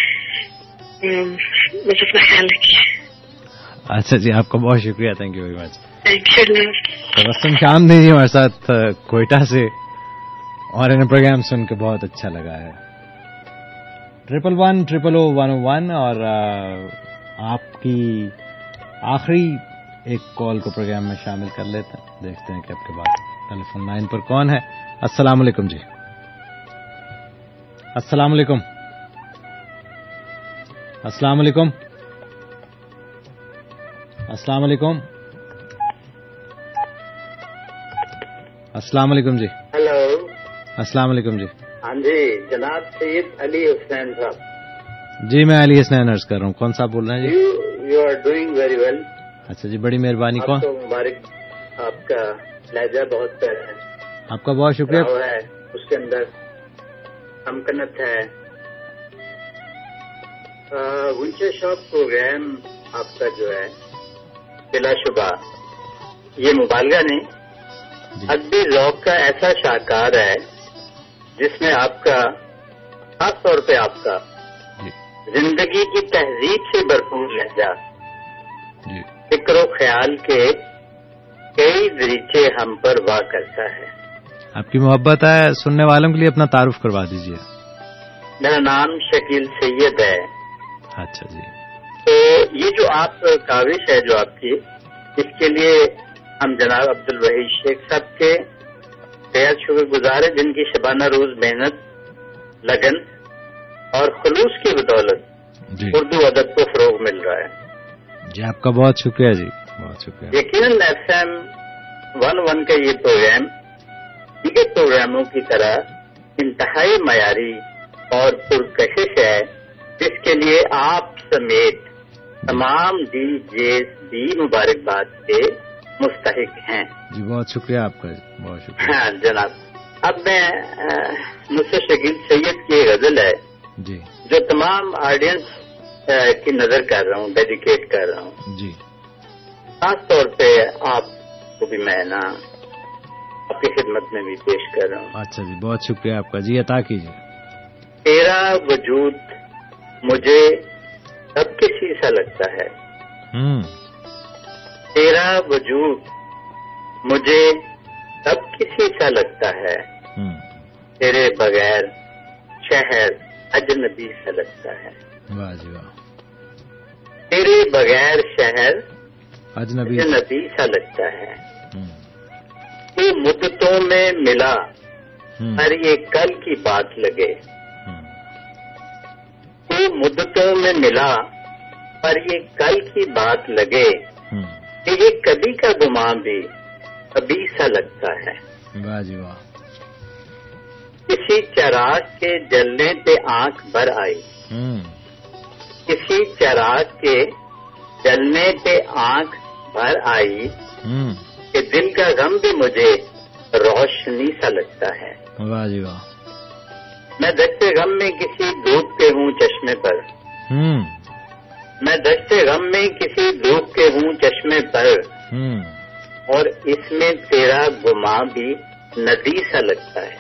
بس اپنا خیال رکھیے. اچھا جی آپ کا بہت شکریہ. Thank you very much. Thank you. Tabassum Sham دی جی ہمارے ساتھ کوئٹہ سے اور انہیں پروگرام سن کے بہت اچھا لگا ہے. Triple one triple O one O one اور آپ کی آخری ایک کال کو پروگرام میں شامل کر لیتے ہیں. دیکھتے ہیں کہ آپ کے بعد ٹیلی فون لائن پر کون ہے. السلام علیکم جی. السلام علیکم. अस्सलाम वालेकुम. अस्सलाम वालेकुम. अस्सलाम वालेकुम जी. हेलो. अस्सलाम वालेकुम जी. हाँ जी, जनाब सैयद अली हुसैन साहब. जी मैं अली हसनैन अर्ज कर रहा हूँ. कौन सा बोल रहे हैं जी? You you are doing very well. अच्छा जी, बड़ी मेहरबानी. कौन? आपको मुबारक. आपका लहजा बहुत प्यारा है. आपका बहुत शुक्रिया. है उसके अंदर हमकनत है. विंटर शॉप प्रोग्राम आपका जो है बिलाशुबा ये मुबालगा नहीं, अदबी ज़ौक़ का ऐसा शाहकार है जिसमें आपका खास तौर पे आपका जिंदगी की तहजीब से भरपूर लहजा, फिक्र ख्याल के कई दरीचे हम पर वाह करता है. आपकी मोहब्बत है. सुनने वालों के लिए अपना तारुफ करवा दीजिए. मेरा नाम शकील सैयद है. अच्छा जी. तो ये जो आप काविश है जो आपकी, इसके लिए हम जनाब अब्दुल वहीद शेख साहब के बेहद शुक्रगुजार है, जिनकी शबाना रोज मेहनत, लगन और खुलूस की बदौलत उर्दू अदब को फरोग मिल रहा है. जी आपका बहुत शुक्रिया जी, बहुत शुक्रिया. यकीनन एफ एम वन वन का ये प्रोग्राम दीगर प्रोग्रामों की तरह इंतहाई मयारी और पुरकशिश है, जिसके लिए आप समेत तमाम डीजेस भी मुबारकबाद के मुस्तहिक हैं. जी बहुत शुक्रिया आपका जी, बहुत शुक्रिया. हाँ जनाब. अब मैं मुझसे शकील सैयद की गजल है जी, जो तमाम ऑडियंस की नजर कर रहा हूँ, डेडिकेट कर रहा हूँ जी. खास तौर पे आपको भी मैं ना आपकी खिदमत में भी पेश कर रहा हूँ. अच्छा जी, बहुत शुक्रिया आपका जी. अता कीजिए. तेरा वजूद मुझे सब किसी सा लगता है. हम्म. तेरा वजूद मुझे सब किसी सा लगता है. तेरे बगैर शहर अजनबी सा लगता है. वाह जी वाह. तेरे बगैर शहर अजनबी अजनबी सा लगता है. तू मुद्दतों में मिला पर ये कल की बात लगे. तू मुद्दतों में मिला पर ये कल की बात लगे कि ये कभी का गुमान भी कभी सा लगता है. वाह जी वाह. किसी चिराग के जलने पे आंख भर आई. किसी चिराग के जलने पे आंख भर आई कि दिल का गम भी मुझे रोशनी सा लगता है. वाह जी वाह. मैं दस्ते गम में किसी डूबते हूँ चश्मे पर. मैं दस्ते गम में किसी डूबते हूँ चश्मे पर, और इसमें तेरा गुमा भी नदी सा लगता है.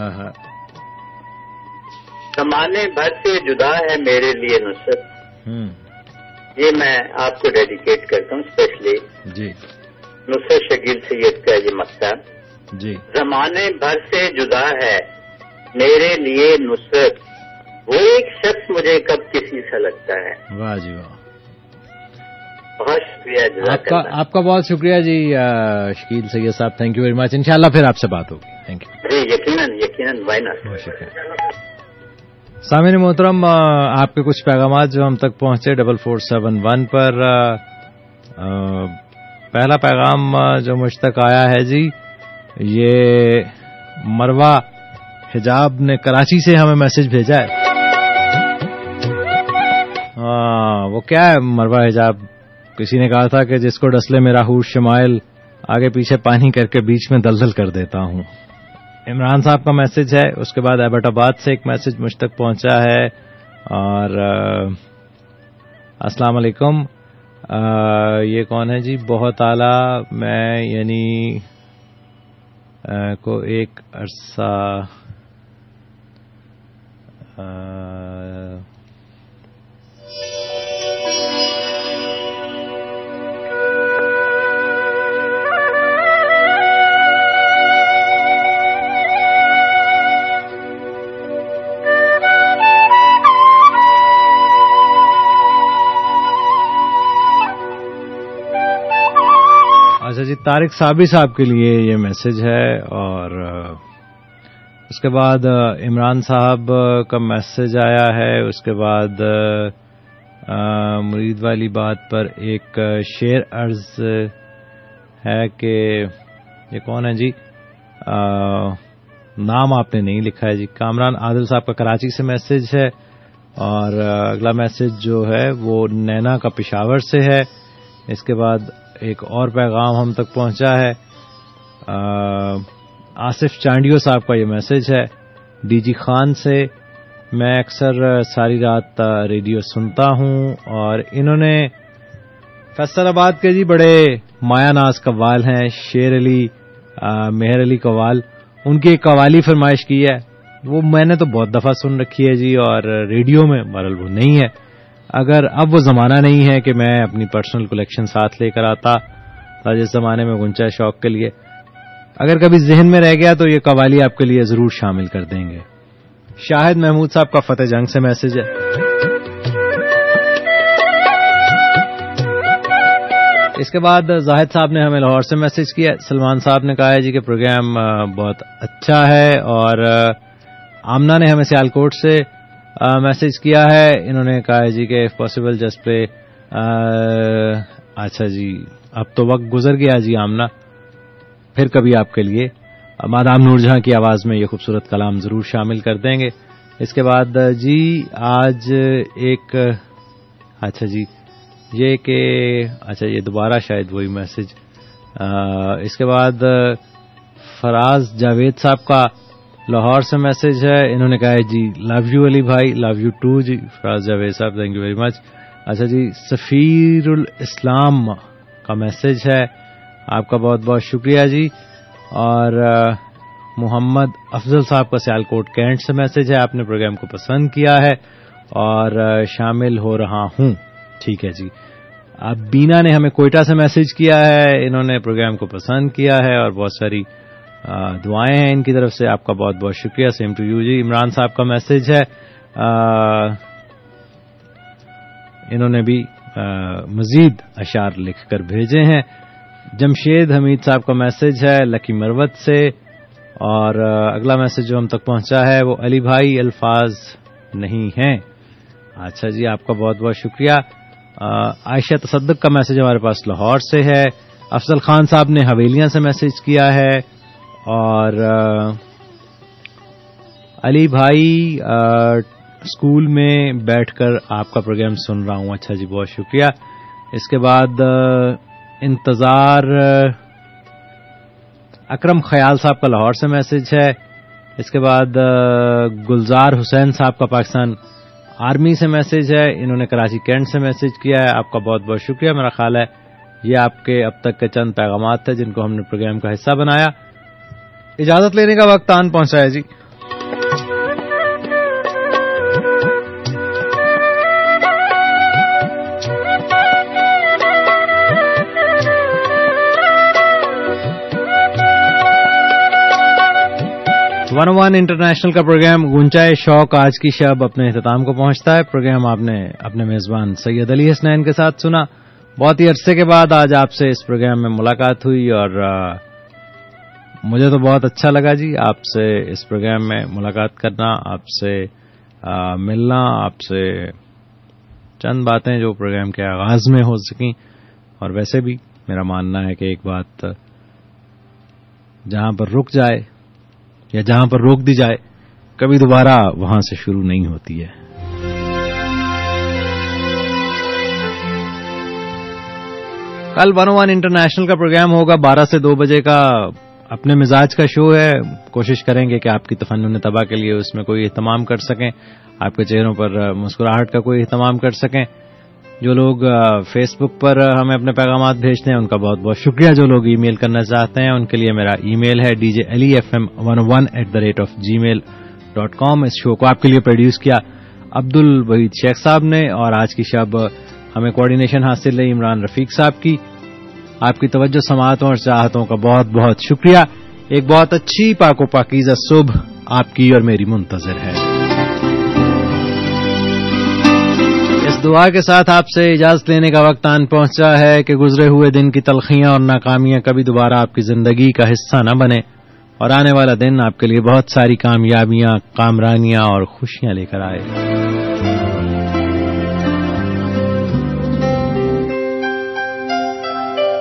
जमाने भर से जुदा है मेरे लिए नुसरत. ये मैं आपको डेडिकेट करता हूँ स्पेशली जी. नुसरत शकील सैयद का ये मक्ता जी. जमाने भर से जुदा है मेरे लिए नुसरत, वो एक शख्स मुझे कब किसी सा लगता है. वाह जी वाह. बहुत शुक्रिया आपका आपका बहुत शुक्रिया जी शकील सैयद साहब. Thank you very much. इंशाल्लाह फिर आपसे बात होगी. थैंक यू जी. यकीनन यकीनन वाई नॉट. बहुत शुक्रिया. सामिन मोहतरम, आपके कुछ पैगाम जो हम तक पहुंचे डबल फोर सेवन वन पर. आ, पहला पैगाम जो मुझ तक आया है जी, ये मरवा हिजाब ने कराची से हमें मैसेज भेजा है. आ, वो क्या है मरवा हिजाब? किसी ने कहा था कि जिसको डसले मेरा हूश शमाइल आगे पीछे पानी करके बीच में दलदल कर देता हूं. इमरान साहब का मैसेज है. उसके बाद एबटाबाद से एक मैसेज मुझ तक पहुंचा है. और अस्सलाम वालेकुम. ये कौन है जी? बहुत आला. मैं यानी को एक अरसा आ, अच्छा जी, तारिक साबी साहब के लिए ये मैसेज है. और उसके बाद इमरान साहब का मैसेज आया है. उसके बाद مرید والی بات پر ایک شعر عرض ہے کہ یہ کون ہے جی؟ آ, نام آپ نے نہیں لکھا ہے جی. کامران عادل صاحب کا کراچی سے میسج ہے, اور اگلا میسج جو ہے وہ نینا کا پشاور سے ہے. اس کے بعد ایک اور پیغام ہم تک پہنچا ہے, آصف چانڈیو صاحب کا یہ میسج ہے ڈی جی خان سے. میں اکثر ساری رات ریڈیو سنتا ہوں, اور انہوں نے فیصل آباد کے جی بڑے مایا ناز قوال ہیں, شیر علی مہر علی قوال, ان کی ایک قوالی فرمائش کی ہے. وہ میں نے تو بہت دفعہ سن رکھی ہے جی, اور ریڈیو میں بہرحال وہ نہیں ہے. اگر اب وہ زمانہ نہیں ہے کہ میں اپنی پرسنل کلیکشن ساتھ لے کر آتا تھا جس زمانے میں گنچا شوق کے لیے, اگر کبھی ذہن میں رہ گیا تو یہ قوالی آپ کے لیے ضرور شامل کر دیں گے. شاہد محمود صاحب کا فتح جنگ سے میسج ہے. اس کے بعد زاہد صاحب نے ہمیں لاہور سے میسج کیا. سلمان صاحب نے کہا ہے جی کہ پروگرام بہت اچھا ہے, اور آمنہ نے ہمیں سیالکوٹ سے میسج کیا ہے. انہوں نے کہا ہے جی کہ اف پاسبل جسٹ پلے. اچھا جی, اب تو وقت گزر گیا جی آمنہ, پھر کبھی آپ کے لیے مادام نور جہاں کی آواز میں یہ خوبصورت کلام ضرور شامل کر دیں گے. اس کے بعد جی آج ایک اچھا جی یہ کہ اچھا یہ دوبارہ شاید وہی میسج. اس کے بعد فراز جاوید صاحب کا لاہور سے میسج ہے. انہوں نے کہا ہے جی لو یو علی بھائی, لو یو ٹو جی فراز جاوید صاحب, تھینک یو ویری مچ. اچھا جی سفیر الاسلام کا میسج ہے, آپ کا بہت بہت شکریہ جی. اور محمد افضل صاحب کا سیالکوٹ کینٹ سے میسج ہے, آپ نے پروگرام کو پسند کیا ہے اور شامل ہو رہا ہوں. ٹھیک ہے جی. اب بینا نے ہمیں کوئٹہ سے میسج کیا ہے, انہوں نے پروگرام کو پسند کیا ہے اور بہت ساری دعائیں ہیں ان کی طرف سے, آپ کا بہت بہت شکریہ. سیم ٹو یو جی. عمران صاحب کا میسج ہے, انہوں نے بھی مزید اشعار لکھ کر بھیجے ہیں. جمشید حمید صاحب کا میسج ہے لکی مروت سے, اور اگلا میسج جو ہم تک پہنچا ہے وہ علی بھائی الفاظ نہیں ہیں. اچھا جی, آپ کا بہت بہت شکریہ. عائشہ تصدق کا میسج ہمارے پاس لاہور سے ہے. افضل خان صاحب نے حویلیاں سے میسج کیا ہے, اور علی بھائی اسکول میں بیٹھ کر آپ کا پروگرام سن رہا ہوں. اچھا جی, بہت شکریہ. اس کے بعد انتظار اکرم خیال صاحب کا لاہور سے میسج ہے. اس کے بعد گلزار حسین صاحب کا پاکستان آرمی سے میسج ہے, انہوں نے کراچی کینٹ سے میسج کیا ہے. آپ کا بہت بہت شکریہ. میرا خیال ہے یہ آپ کے اب تک کے چند پیغامات تھے جن کو ہم نے پروگرام کا حصہ بنایا. اجازت لینے کا وقت آن پہنچا ہے جی. ون ون انٹرنیشنل کا پروگرام گنچائے شوق آج کی شب اپنے اختتام کو پہنچتا ہے. پروگرام آپ نے اپنے میزبان سید علی حسنین کے ساتھ سنا. بہت ہی عرصے کے بعد آج آپ سے اس پروگرام میں ملاقات ہوئی, اور آ, مجھے تو بہت اچھا لگا جی آپ سے اس پروگرام میں ملاقات کرنا, آپ سے آ, ملنا, آپ سے چند باتیں جو پروگرام کے آغاز میں ہو سکیں. اور ویسے بھی میرا ماننا ہے کہ ایک بات جہاں پر رک جائے یا جہاں پر روک دی جائے کبھی دوبارہ وہاں سے شروع نہیں ہوتی ہے. کل ون ون انٹرنیشنل کا پروگرام ہوگا بارہ سے دو بجے کا. اپنے مزاج کا شو ہے, کوشش کریں گے کہ آپ کی تفنن طبع کے لیے اس میں کوئی اہتمام کر سکیں, آپ کے چہروں پر مسکراہٹ کا کوئی اہتمام کر سکیں. جو لوگ فیس بک پر ہمیں اپنے پیغامات بھیجتے ہیں ان کا بہت بہت شکریہ. جو لوگ ای میل کرنا چاہتے ہیں ان کے لیے میرا ای میل ہے D J Ali F M one one at the rate of Gmail dot com. اس شو کو آپ کے لیے پروڈیوس کیا عبد الوحید شیخ صاحب نے, اور آج کی شب ہمیں کوآرڈینیشن حاصل ہے عمران رفیق صاحب کی. آپ کی توجہ سماعتوں اور چاہتوں کا بہت بہت شکریہ. ایک بہت اچھی پاک و پاکیزہ صبح آپ کی اور میری منتظر ہے. اس دعا کے ساتھ آپ سے اجازت لینے کا وقت آن پہنچا ہے کہ گزرے ہوئے دن کی تلخیاں اور ناکامیاں کبھی دوبارہ آپ کی زندگی کا حصہ نہ بنے, اور آنے والا دن آپ کے لیے بہت ساری کامیابیاں, کامرانیاں اور خوشیاں لے کر آئے.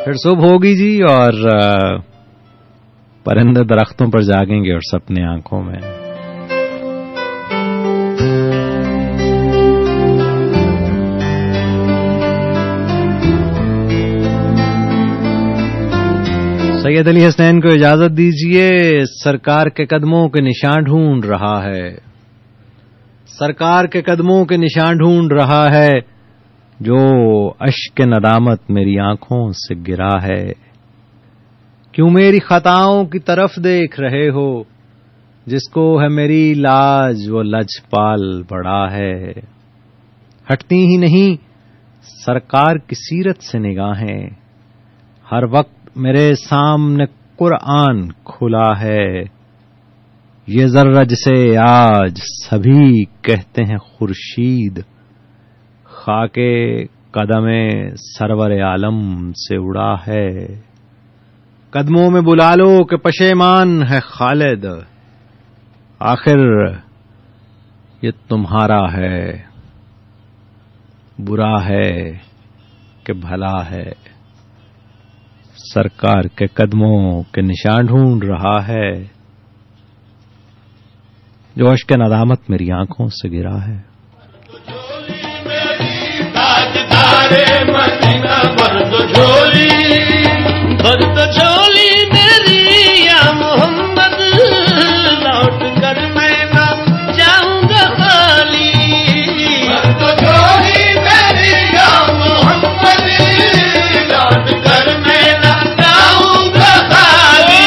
پھر صبح ہوگی جی اور پرندے درختوں پر جاگیں گے اور سپنے آنکھوں میں. سید علی حسنین کو اجازت دیجیے. سرکار کے قدموں کے نشان ڈھونڈ رہا ہے، سرکار کے قدموں کے نشان ڈھونڈ رہا ہے، جو اشک ندامت میری آنکھوں سے گرا ہے. کیوں میری خطاؤں کی طرف دیکھ رہے ہو؟ جس کو ہے میری لاج وہ لجپال بڑا ہے. ہٹتی ہی نہیں سرکار کی سیرت سے نگاہیں، ہر وقت میرے سامنے قرآن کھلا ہے. یہ ذرہ جسے آج سبھی کہتے ہیں خورشید، خاک قدم سرور عالم سے اڑا ہے. قدموں میں بلا لو کہ پشیمان ہے خالد، آخر یہ تمہارا ہے، برا ہے کہ بھلا ہے. سرکار کے قدموں کے نشان ڈھونڈ رہا ہے، جو اشک ندامت میری آنکھوں سے گرا ہے. بھر تو جھولی میری یا محمد، لوٹ کر میں نہ جاؤں گا خالی. بھر تو جھولی میری یا محمد، لوٹ کر میں نہ جاؤں گا خالی.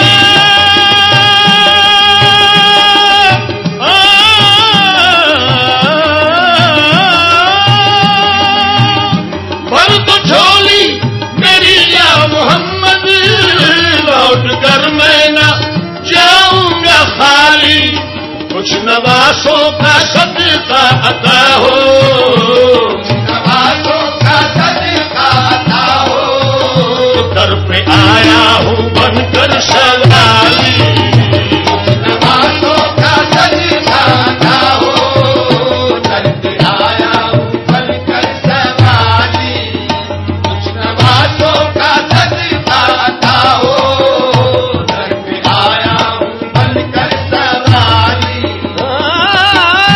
بھر تو جھولی میری یا محمد، لوٹ کر میں نہ جاؤں گا خالی. کچھ نواسوں کا صدقہ عطا